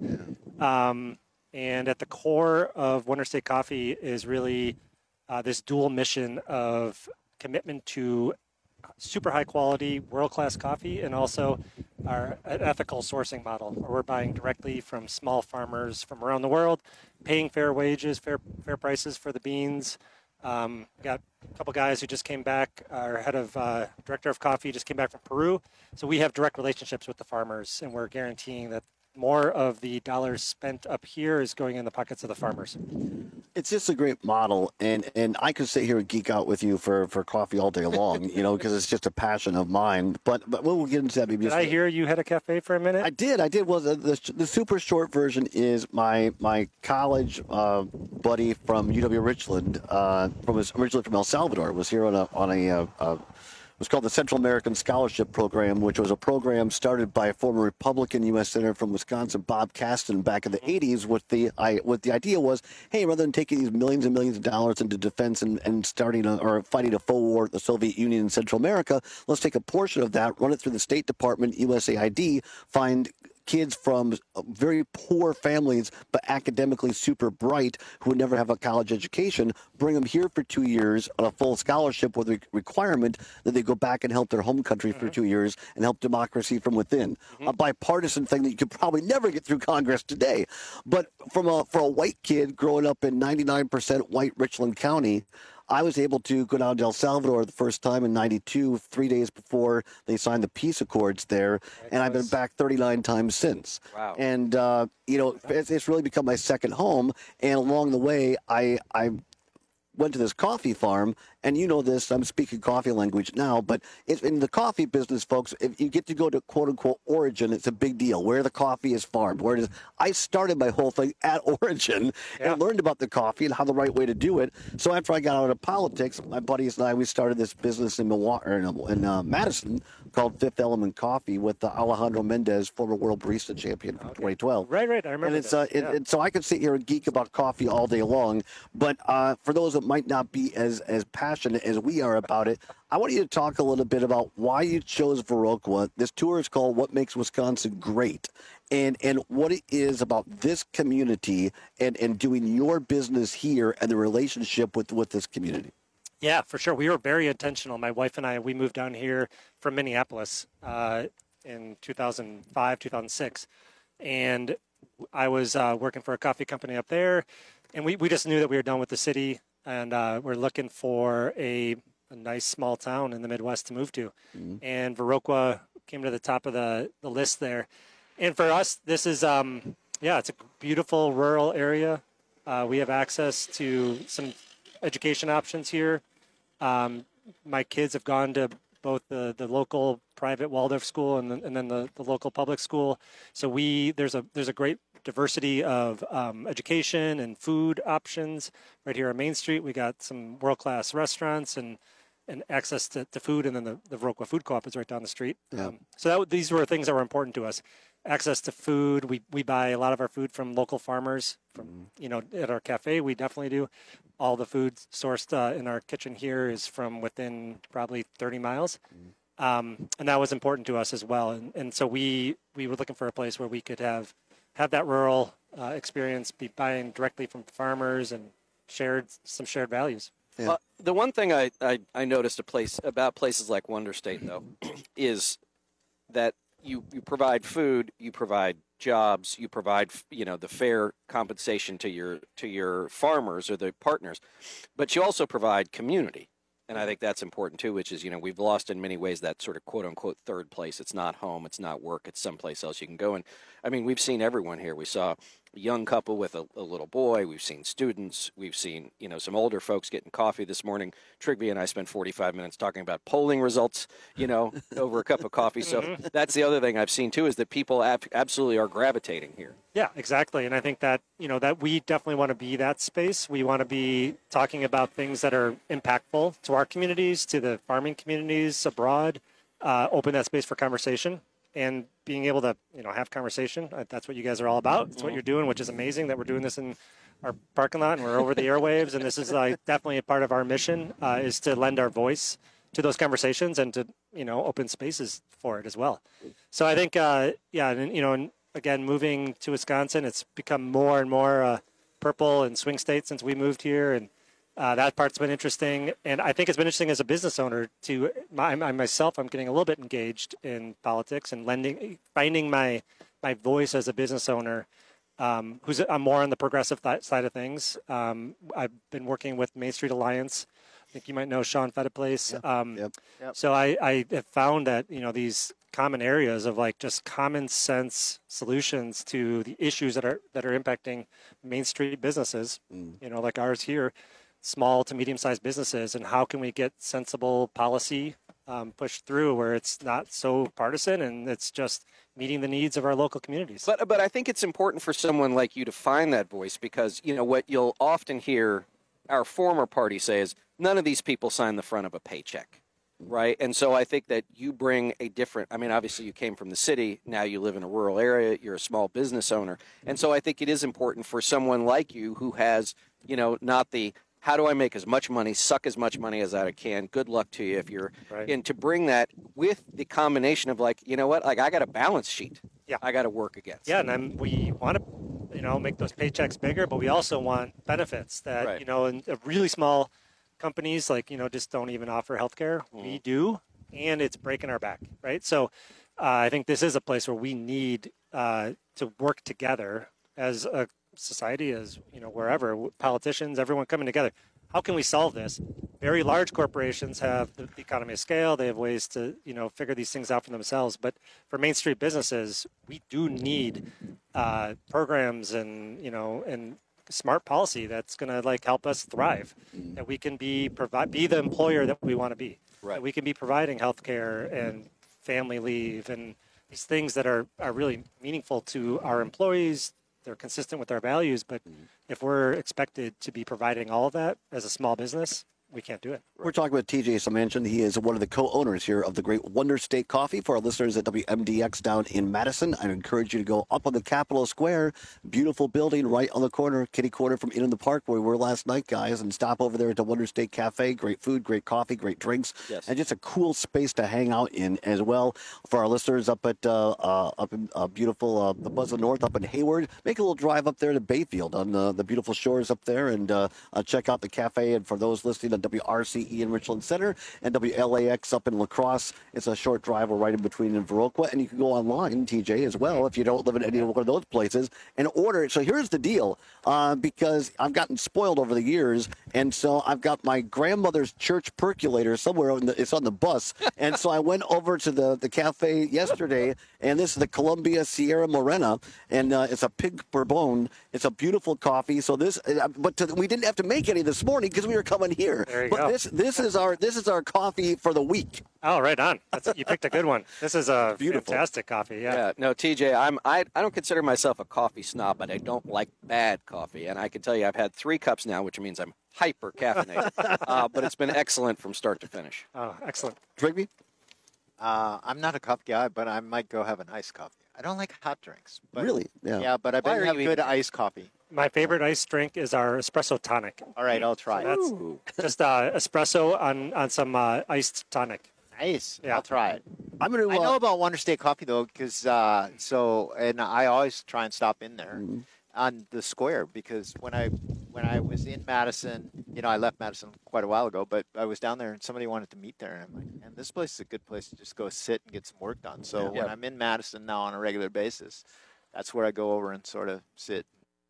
And at the core of Wonder State Coffee is really this dual mission of commitment to super high quality, world-class coffee, and also our ethical sourcing model, where we're buying directly from small farmers from around the world, paying fair wages, fair prices for the beans. Got a couple guys who just came back. Our head of director of coffee just came back from Peru. So we have direct relationships with the farmers, and we're guaranteeing that more of the dollars spent up here is going in the pockets of the farmers. It's just a great model, and I could sit here and geek out with you for coffee all day long, because it's just a passion of mine. But we'll get into that. Maybe. Did I hear you had a cafe for a minute? I did. Well, the super short version is my college buddy from UW Richland, originally from El Salvador, was here on a it was called the Central American Scholarship Program, which was a program started by a former Republican U.S. Senator from Wisconsin, Bob Kasten, back in the 80s. What the idea was, hey, rather than taking these millions and millions of dollars into defense and starting or fighting a full war with the Soviet Union in Central America, let's take a portion of that, run it through the State Department, USAID, find kids from very poor families but academically super bright who would never have a college education, bring them here for 2 years on a full scholarship with the requirement that they go back and help their home country for 2 years and help democracy from within. A bipartisan thing that you could probably never get through Congress today. But for a white kid growing up in 99% white Richland County, I was able to go down to El Salvador the first time in '92, 3 days before they signed the peace accords there, and I've been back 39 times since. Wow. And, it's really become my second home, and along the way, I went to this coffee farm, and you know this, I'm speaking coffee language now, but it's in the coffee business, folks, if you get to go to quote-unquote origin, it's a big deal, where the coffee is farmed. I started my whole thing at origin and learned about the coffee and how the right way to do it. So after I got out of politics, my buddies and I, we started this business in Madison called Fifth Element Coffee with Alejandro Mendez, former world barista champion from 2012. Right, I remember and it's so I could sit here and geek about coffee all day long, but for those that might not be as passionate as we are about it, I want you to talk a little bit about why you chose Viroqua. This tour is called What Makes Wisconsin Great, and what it is about this community and doing your business here and the relationship with this community. Yeah, for sure. We were very intentional. My wife and I, we moved down here from Minneapolis in 2005, 2006. And I was working for a coffee company up there. And we just knew that we were done with the city. And we're looking for a nice small town in the Midwest to move to. And Viroqua came to the top of the list there. And for us, this is, it's a beautiful rural area. We have access to some education options here. My kids have gone to both the local private Waldorf school and then the local public school. So there's a great diversity of education and food options right here on Main Street. We got some world-class restaurants and access to food, and then the Viroqua Food Co-op is right down the street. Yeah. So these were things that were important to us. Access to food. We buy a lot of our food from local farmers. From at our cafe, we definitely do. All the food sourced in our kitchen here is from within probably 30 miles. And that was important to us as well. And so we were looking for a place where we could have that rural experience, be buying directly from farmers and some shared values. Yeah. The one thing I noticed about places like Wonder State, though, is that you provide food, you provide jobs, you provide the fair compensation to your farmers or the partners, but you also provide community. And I think that's important too, which is, we've lost in many ways that sort of quote unquote third place. It's not home, it's not work, it's someplace else you can go. And I mean, we've seen everyone here. We saw a young couple with a little boy. We've seen students. We've seen, some older folks getting coffee this morning. Trigby and I spent 45 minutes talking about polling results, over a cup of coffee. So that's the other thing I've seen too, is that people absolutely are gravitating here. Yeah, exactly. And I think that, that we definitely want to be that space. We want to be talking about things that are impactful to our communities, to the farming communities abroad, open that space for conversation and being able to, have conversation. That's what you guys are all about. It's what you're doing, which is amazing that we're doing this in our parking lot and we're over the airwaves. And this is definitely a part of our mission is to lend our voice to those conversations and to, open spaces for it as well. So I think, and again, moving to Wisconsin, it's become more and more purple and swing state since we moved here. And that part's been interesting. And I think it's been interesting as a business owner myself, I'm getting a little bit engaged in politics and finding my voice as a business owner. I'm more on the progressive side of things. I've been working with Main Street Alliance. I think you might know Sean Fettiplace. Yep. So I have found that, these common areas of just common sense solutions to the issues that are impacting Main Street businesses, like ours here, small to medium-sized businesses, and how can we get sensible policy pushed through where it's not so partisan and it's just meeting the needs of our local communities. But I think it's important for someone like you to find that voice because, what you'll often hear our former party say is none of these people sign the front of a paycheck. Right. And so I think that you bring obviously you came from the city. Now you live in a rural area. You're a small business owner. And so I think it is important for someone like you who has, not the how do I make as much money, suck as much money as I can. Good luck to you if you're and to bring that with the combination of I got a balance sheet. Yeah. I got to work against. Yeah. And we want to, make those paychecks bigger, but we also want benefits that, in a really small companies just don't even offer healthcare. We do, and it's breaking our back, right? So I think this is a place where we need to work together as a society, as wherever, politicians, everyone coming together. How can we solve this? Very large corporations have the economy of scale. They have ways to figure these things out for themselves. But for Main Street businesses, we do need programs and smart policy that's going to help us thrive, that we can be the employer that we want to be, that we can be providing healthcare and family leave and these things that are really meaningful to our employees. They're consistent with our values, but if we're expected to be providing all of that as a small business, we can't do it. We're talking with TJ Symancyk. He is one of the co-owners here of the great Wonder State Coffee. For our listeners at WMDX down in Madison, I encourage you to go up on the Capitol Square. Beautiful building right on the corner, kitty corner from in the park where we were last night, guys, and stop over there at the Wonder State Cafe. Great food, great coffee, great drinks, and just a cool space to hang out in as well. For our listeners up at beautiful the Buzzard North up in Hayward, make a little drive up there to Bayfield on the beautiful shores up there and check out the cafe. And for those listening on WRCE in Richland Center and WLAX up in La Crosse. It's a short drive or right in between in Viroqua. And you can go online, TJ, as well, if you don't live in any one of those places, and order it. So here's the deal, because I've gotten spoiled over the years, and so I've got my grandmother's church percolator somewhere. It's on the bus. And so I went over to the cafe yesterday, and this is the Columbia Sierra Morena, and it's a pig bourbon. It's a beautiful coffee. So we didn't have to make any this morning because we were coming here. There you go. This is our coffee for the week. Oh, right on. You picked a good one. This is a fantastic coffee. Yeah. No, TJ, I don't consider myself a coffee snob, but I don't like bad coffee. And I can tell you I've had 3 cups now, which means I'm hyper caffeinated. But it's been excellent from start to finish. Oh, excellent. Drigby? I'm not a coffee guy, but I might go have an iced coffee. I don't like hot drinks. But, really? Yeah. Yeah, but I bet you have good iced coffee. My favorite iced drink is our espresso tonic. All right, I'll try it. That's just espresso on some iced tonic. Nice. Yeah. I'll try it. I know about Wonder State Coffee though, because and I always try and stop in there on the square, because when I was in Madison, I left Madison quite a while ago, but I was down there and somebody wanted to meet there, and I'm like, man, this place is a good place to just go sit and get some work done. So when I'm in Madison now on a regular basis, that's where I go over and sort of sit,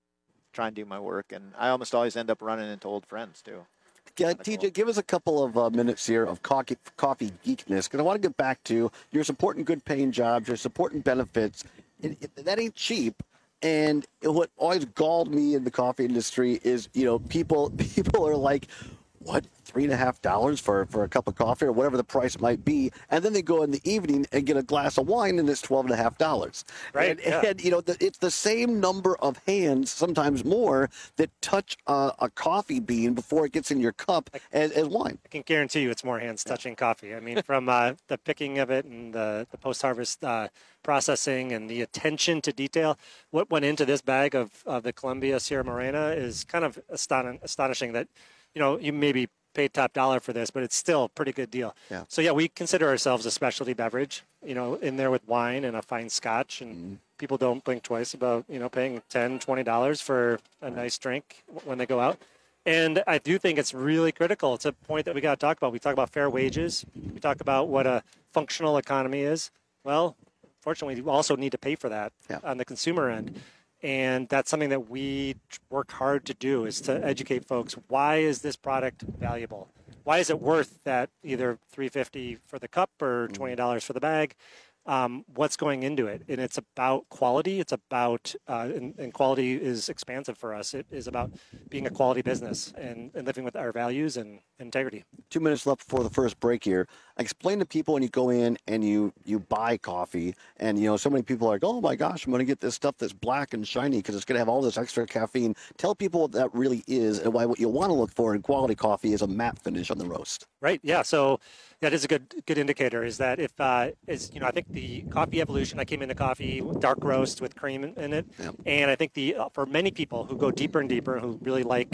try and do my work, and I almost always end up running into old friends too. Yeah, TJ, give us a couple of minutes here of coffee geekness, because I want to get back to you're supporting good-paying jobs, you're supporting benefits. That ain't cheap. And what always galled me in the coffee industry is, people are like, what, $3.50 for a cup of coffee or whatever the price might be, and then they go in the evening and get a glass of wine and it's $12.50. Right. And it's the same number of hands, sometimes more, that touch a coffee bean before it gets in your cup as wine. I can guarantee you it's more hands touching coffee. I mean, from the picking of it and the post-harvest processing and the attention to detail, what went into this bag of the Columbia Sierra Morena is kind of astonishing that, you maybe paid top dollar for this, but it's still a pretty good deal. Yeah. So, we consider ourselves a specialty beverage, in there with wine and a fine scotch. And people don't blink twice about, paying $10, $20 for a nice drink when they go out. And I do think it's really critical. It's a point that we got to talk about. We talk about fair wages. We talk about what a functional economy is. Well, fortunately, we also need to pay for that on the consumer end. And that's something that we work hard to do, is to educate folks. Why is this product valuable? Why is it worth that either $3.50 for the cup or $20 for the bag? What's going into it? And it's about quality. It's about, and quality is expansive for us. It is about being a quality business and living with our values and integrity. 2 minutes left before the first break here. Explain to people when you go in and you buy coffee, and so many people are like, oh my gosh, I'm going to get this stuff that's black and shiny because it's going to have all this extra caffeine. Tell people what that really is and why what you want to look for in quality coffee is a matte finish on the roast. Right. Yeah. So that is a good indicator. Is that if I think the coffee evolution. I came into coffee dark roast with cream in it, and I think for many people who go deeper and deeper, who really like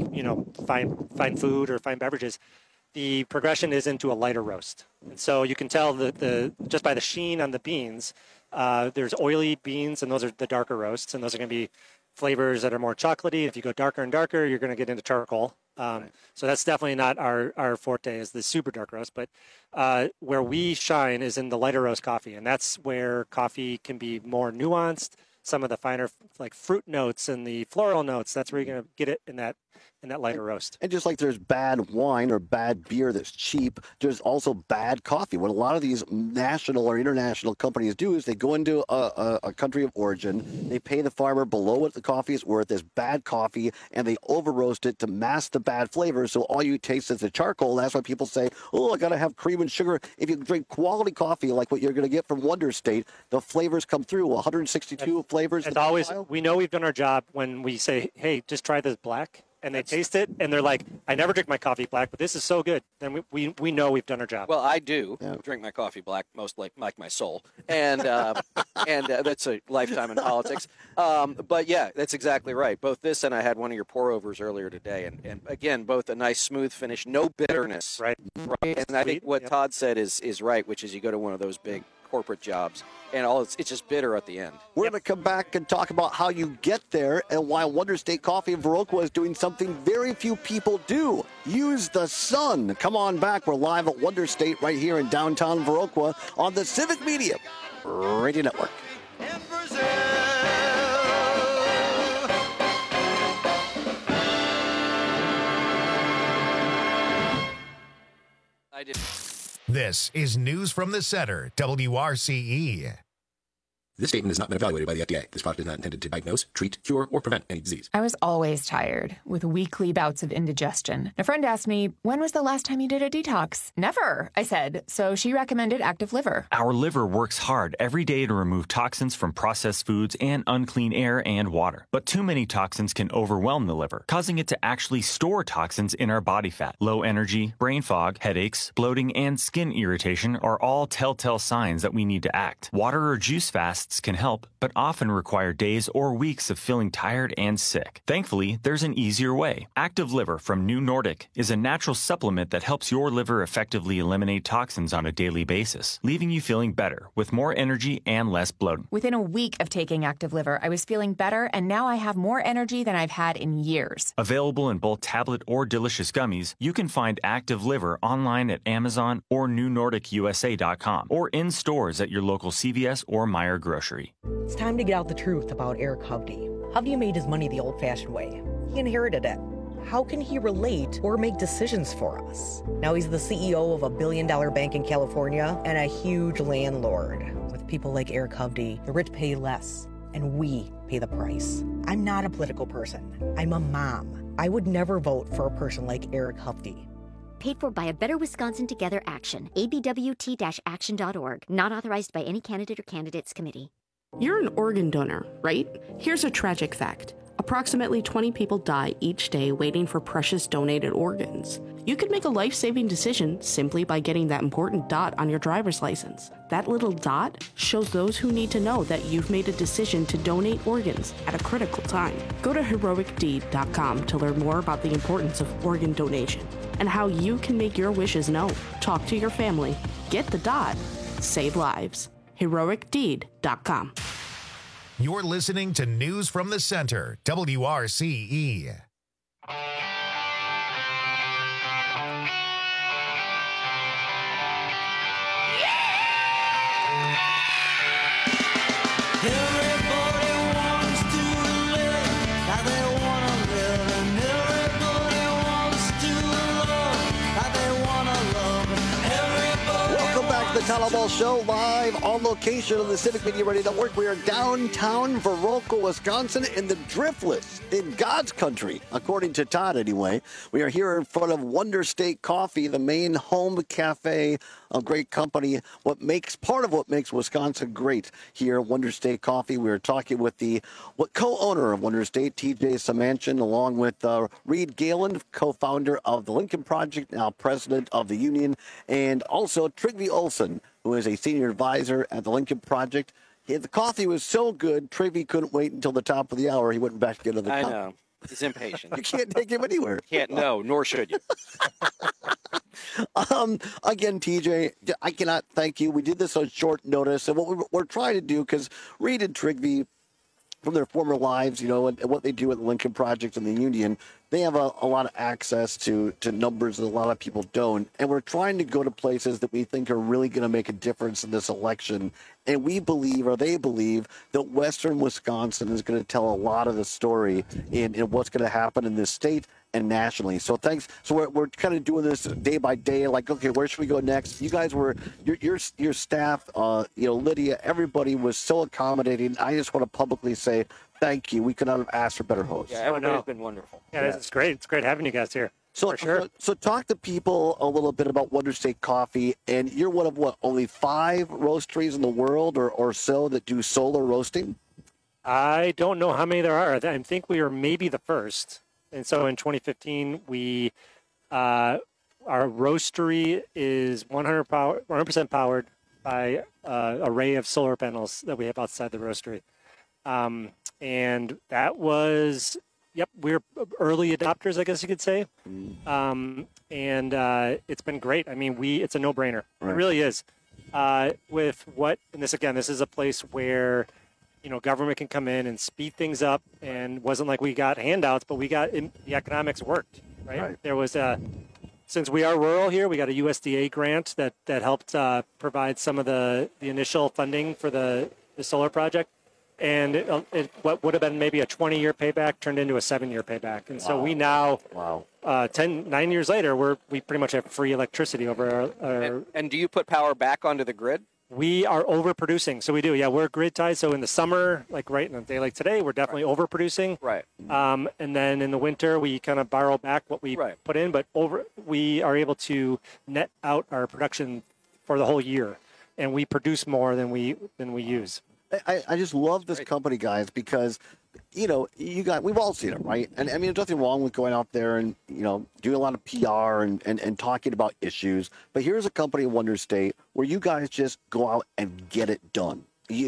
fine food or fine beverages, the progression is into a lighter roast. And so you can tell the just by the sheen on the beans. There's oily beans, and those are the darker roasts, and those are going to be flavors that are more chocolatey. If you go darker and darker, you're going to get into charcoal. So that's definitely not our forte, is the super dark roast. But where we shine is in the lighter roast coffee, and that's where coffee can be more nuanced. Some of the finer, like fruit notes and the floral notes, that's where you're going to get it in that lighter roast. And just like there's bad wine or bad beer that's cheap, there's also bad coffee. What a lot of these national or international companies do is they go into a country of origin, they pay the farmer below what the coffee is worth as bad coffee, and they over roast it to mask the bad flavors, so all you taste is the charcoal. That's why people say, oh, I got to have cream and sugar. If you drink quality coffee like what you're going to get from Wonder State, the flavors come through, 162 flavors. And always, we know we've done our job when we say, hey, just try this black. And they taste it, and they're like, I never drink my coffee black, but this is so good. Then we know we've done our job. Well, I do drink my coffee black, most like my soul. And that's a lifetime in politics. But, yeah, that's exactly right. Both this and I had one of your pour-overs earlier today. And again, both a nice, smooth finish, no bitterness. Right. And I think what Todd said is right, which is you go to one of those big corporate jobs, and all it's just bitter at the end. We're going to come back and talk about how you get there and why Wonder State Coffee in Viroqua is doing something very few people do. Use the sun. Come on back. We're live at Wonder State right here in downtown Viroqua on the Civic Media Radio Network. I did. This is News from the Center, WRCE. This statement has not been evaluated by the FDA. This product is not intended to diagnose, treat, cure, or prevent any disease. I was always tired, with weekly bouts of indigestion. A friend asked me, when was the last time you did a detox? Never, I said, so she recommended Active Liver. Our liver works hard every day to remove toxins from processed foods and unclean air and water. But too many toxins can overwhelm the liver, causing it to actually store toxins in our body fat. Low energy, brain fog, headaches, bloating, and skin irritation are all telltale signs that we need to act. Water or juice fasts can help, but often require days or weeks of feeling tired and sick. Thankfully, there's an easier way. Active Liver from New Nordic is a natural supplement that helps your liver effectively eliminate toxins on a daily basis, leaving you feeling better with more energy and less bloating. Within a week of taking Active Liver, I was feeling better, and now I have more energy than I've had in years. Available in both tablet or delicious gummies, you can find Active Liver online at Amazon or NewNordicUSA.com or in stores at your local CVS or Meijer grocery. It's time to get out the truth about Eric Hovde. Hovde made his money the old-fashioned way. He inherited it. How can he relate or make decisions for us? Now he's the CEO of a billion-dollar bank in California and a huge landlord. With people like Eric Hovde, the rich pay less, and we pay the price. I'm not a political person. I'm a mom. I would never vote for a person like Eric Hovde. Paid for by a Better Wisconsin Together Action. ABWT-action.org. Not authorized by any candidate or candidates committee. You're an organ donor, right? Here's a tragic fact. Approximately 20 people die each day waiting for precious donated organs. You could make a life-saving decision simply by getting that important dot on your driver's license. That little dot shows those who need to know that you've made a decision to donate organs at a critical time. Go to heroicdeed.com to learn more about the importance of organ donation and how you can make your wishes known. Talk to your family. Get the dot. Save lives. heroicdeed.com. You're listening to News from the Center, WRCE. The Tyler Ball Show live on location on the Civic Media Radio Network. We are downtown Viroqua, Wisconsin, in the Driftless, in God's country, according to Todd anyway. We are here in front of Wonder State Coffee, the main home cafe, a great company, part of what makes Wisconsin great here at Wonder State Coffee. We are talking with the co-owner of Wonder State, TJ Samanchian, along with Reed Galen, co-founder of the Lincoln Project, now president of the union, and also Trygve Olsen, who is a senior advisor at the Lincoln Project. The coffee was so good, Trygve couldn't wait until the top of the hour. He went back to get another cup. I know. He's impatient. You can't take him anywhere. Can't, no, nor should you. Again, TJ, I cannot thank you. We did this on short notice, and what we're trying to do, because Reed and Trygve, from their former lives, and what they do at the Lincoln Project and the union, they have a lot of access to numbers that a lot of people don't. And we're trying to go to places that we think are really going to make a difference in this election. And we believe, or they believe, that Western Wisconsin is going to tell a lot of the story in what's going to happen in this state and nationally. So thanks. So we're kind of doing this day by day. Like, okay, where should we go next? You guys were your staff, Lydia. Everybody was so accommodating. I just want to publicly say thank you. We could not have asked for better hosts. Yeah, everybody's been wonderful. Yeah, it's great. It's great having you guys here. So, for sure. So talk to people a little bit about Wonder State Coffee. And you're one of only 5 roasteries in the world or so that do solar roasting? I don't know how many there are. I think we are maybe the first. And so in 2015, our roastery is 100% powered by an array of solar panels that we have outside the roastery. And that was, we're early adopters, I guess you could say. And it's been great. I mean, it's a no-brainer. Right. It really is. with what, and this is a place where, government can come in and speed things up, and wasn't like we got handouts, but the economics worked, right? There was since we are rural here, we got a USDA grant that helped provide some of the initial funding for the solar project. And what would have been maybe a 20-year payback turned into a 7-year payback. And so we now, 9 years later, we pretty much have free electricity over our And do you put power back onto the grid? We are overproducing. So we do. Yeah, we're grid tied. So in the summer, like right in a day like today, we're definitely overproducing. Right. And then in the winter, we kind of borrow back what we put in, but we are able to net out our production for the whole year, and we produce more than we use. I just love this company, guys, because, we've all seen it, right? And I mean, there's nothing wrong with going out there and, doing a lot of PR and talking about issues. But here's a company in Wonder State where you guys just go out and get it done.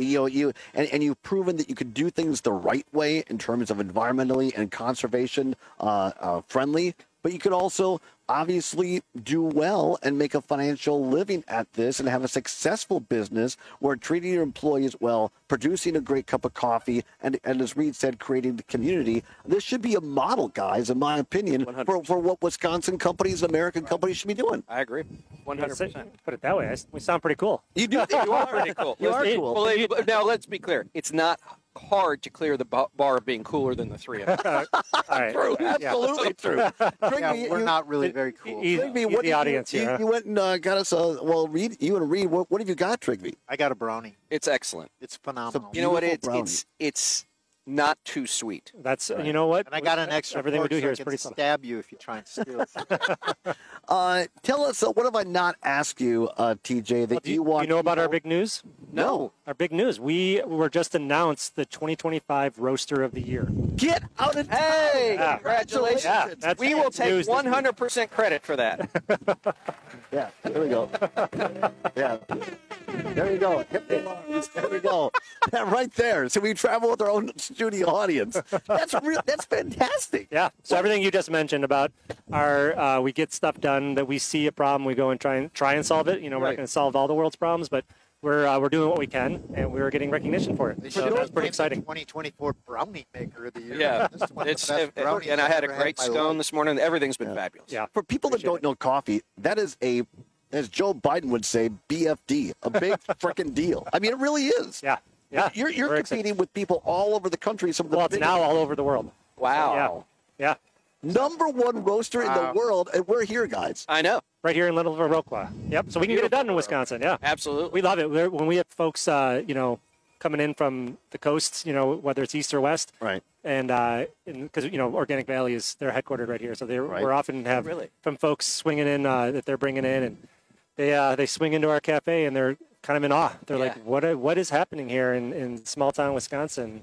And you've proven that you can do things the right way in terms of environmentally and conservation friendly. But you could also obviously do well and make a financial living at this and have a successful business where treating your employees well, producing a great cup of coffee, and as Reed said, creating the community. This should be a model, guys, in my opinion, for what Wisconsin companies, American companies should be doing. I agree. 100%. Put it that way. We sound pretty cool. You do. You are pretty cool. You are cool. Well, now, let's be clear. It's not hard to clear the bar of being cooler than the three of us. All right. True. Absolutely true. We're not really very cool. The audience here. You went and got us Reed, you and Reed, what have you got, Trigby? I got a brownie. It's excellent. It's phenomenal. You know what? It's not too sweet. That's you know what? And I got an extra. Everything we do here is pretty stab you if you try and steal it. Tell us, what have I not asked you, TJ, that you want? You know about our big news? No. Our big news. We were just announced the 2025 Roaster of the Year. Get out of town! Hey, congratulations! Yeah, we will take 100% credit for that. Yeah, there we go. Yeah. There you go. Hit the alarms. There we go. Right there. So we travel with our own studio audience. That's fantastic. Yeah. So everything you just mentioned about our we get stuff done that we see a problem, we go and try and solve it. We're not going to solve all the world's problems, but we're doing what we can, and we're getting recognition for it. So that's pretty exciting. 2024 Brownie Maker of the Year. Yeah. And I had a great scone this morning. Everything's been fabulous. Yeah. For people that don't know coffee, that is as Joe Biden would say, BFD, a big freaking deal. I mean, it really is. Yeah. Yeah. You're competing with people all over the country. Some of the it's now all over the world. Wow. Yeah. Number one roaster in the world, and we're here, guys. I know. Right here in Little Viroqua. Yep. So we can get it done in Wisconsin. Yeah. Absolutely. We love it. When we have folks, coming in from the coasts, whether it's east or west. Right. And because, Organic Valley is, they're headquartered right here. So we're often have from folks swinging in that they're bringing in, and they swing into our cafe and they're kind of in awe. They're like, what is happening here in small town Wisconsin?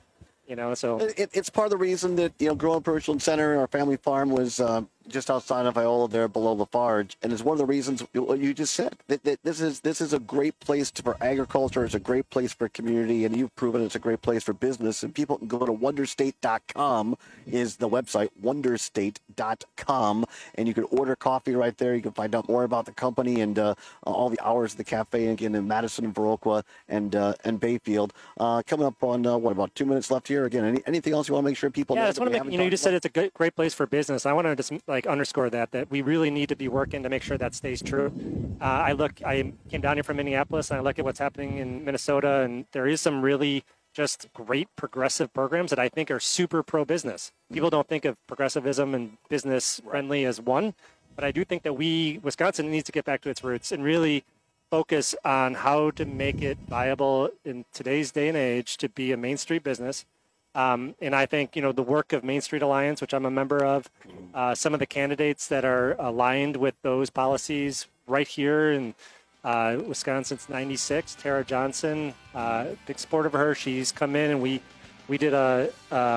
So it's part of the reason that Growing Commercial Center, our family farm, was just outside of Iola, there below Lafarge, and it's one of the reasons what you just said. That this is a great place for agriculture. It's a great place for community, and you've proven it's a great place for business. And people can go to wonderstate.com is the website, wonderstate.com, and you can order coffee right there. You can find out more about the company and all the hours of the cafe again in Madison and Viroqua and Bayfield. Coming up on about 2 minutes left here. Again, anything else you want to make sure people know? I just want to make you just said it's a great place for business. I want to just underscore that we really need to be working to make sure that stays true. I came down here from Minneapolis, and I look at what's happening in Minnesota, and there is some really just great progressive programs that I think are super pro-business. People don't think of progressivism and business friendly as one, but I do think that Wisconsin needs to get back to its roots and really focus on how to make it viable in today's day and age to be a Main Street business. And I think, the work of Main Street Alliance, which I'm a member of, some of the candidates that are aligned with those policies right here in Wisconsin since 96, Tara Johnson, big supporter of her. She's come in and we did a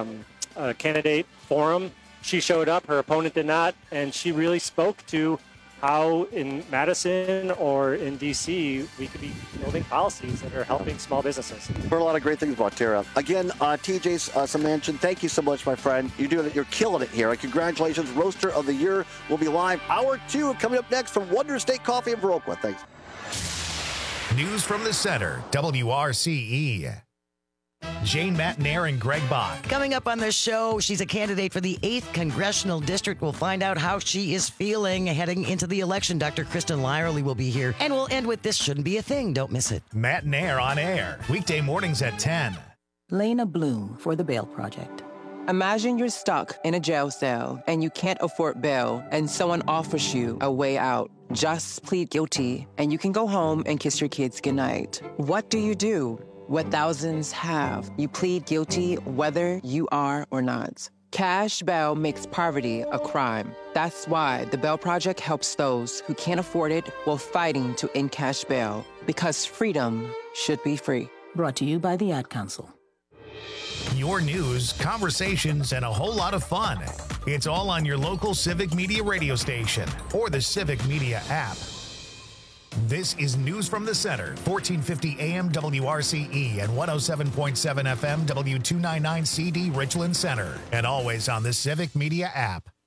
candidate forum. She showed up, her opponent did not, and she really spoke to how in Madison or in D.C. we could be building policies that are helping small businesses. Heard a lot of great things about Tara. Again, TJ Semenchik, thank you so much, my friend. You're killing it here. Congratulations. Roaster of the Year will be live. Hour 2 coming up next from Wonder State Coffee in Viroqua. Thanks. News from the Center, WRCE. Jane Matnair and Greg Bach. Coming up on the show, she's a candidate for the 8th Congressional District. We'll find out how she is feeling heading into the election. Dr. Kristen Lyerly will be here. And we'll end with This Shouldn't Be a Thing. Don't miss it. Matnair on air, weekday mornings at 10. Lena Bloom for the Bail Project. Imagine you're stuck in a jail cell and you can't afford bail and someone offers you a way out. Just plead guilty and you can go home and kiss your kids goodnight. What do you do? What thousands have. You plead guilty whether you are or not. Cash bail makes poverty a crime. That's why the Bail Project helps those who can't afford it while fighting to end cash bail. Because freedom should be free. Brought to you by the Ad Council. Your news, conversations, and a whole lot of fun. It's all on your local Civic Media radio station or the Civic Media app. This is News from the Center, 1450 AM WRCE and 107.7 FM W299CD Richland Center, and always on the Civic Media app.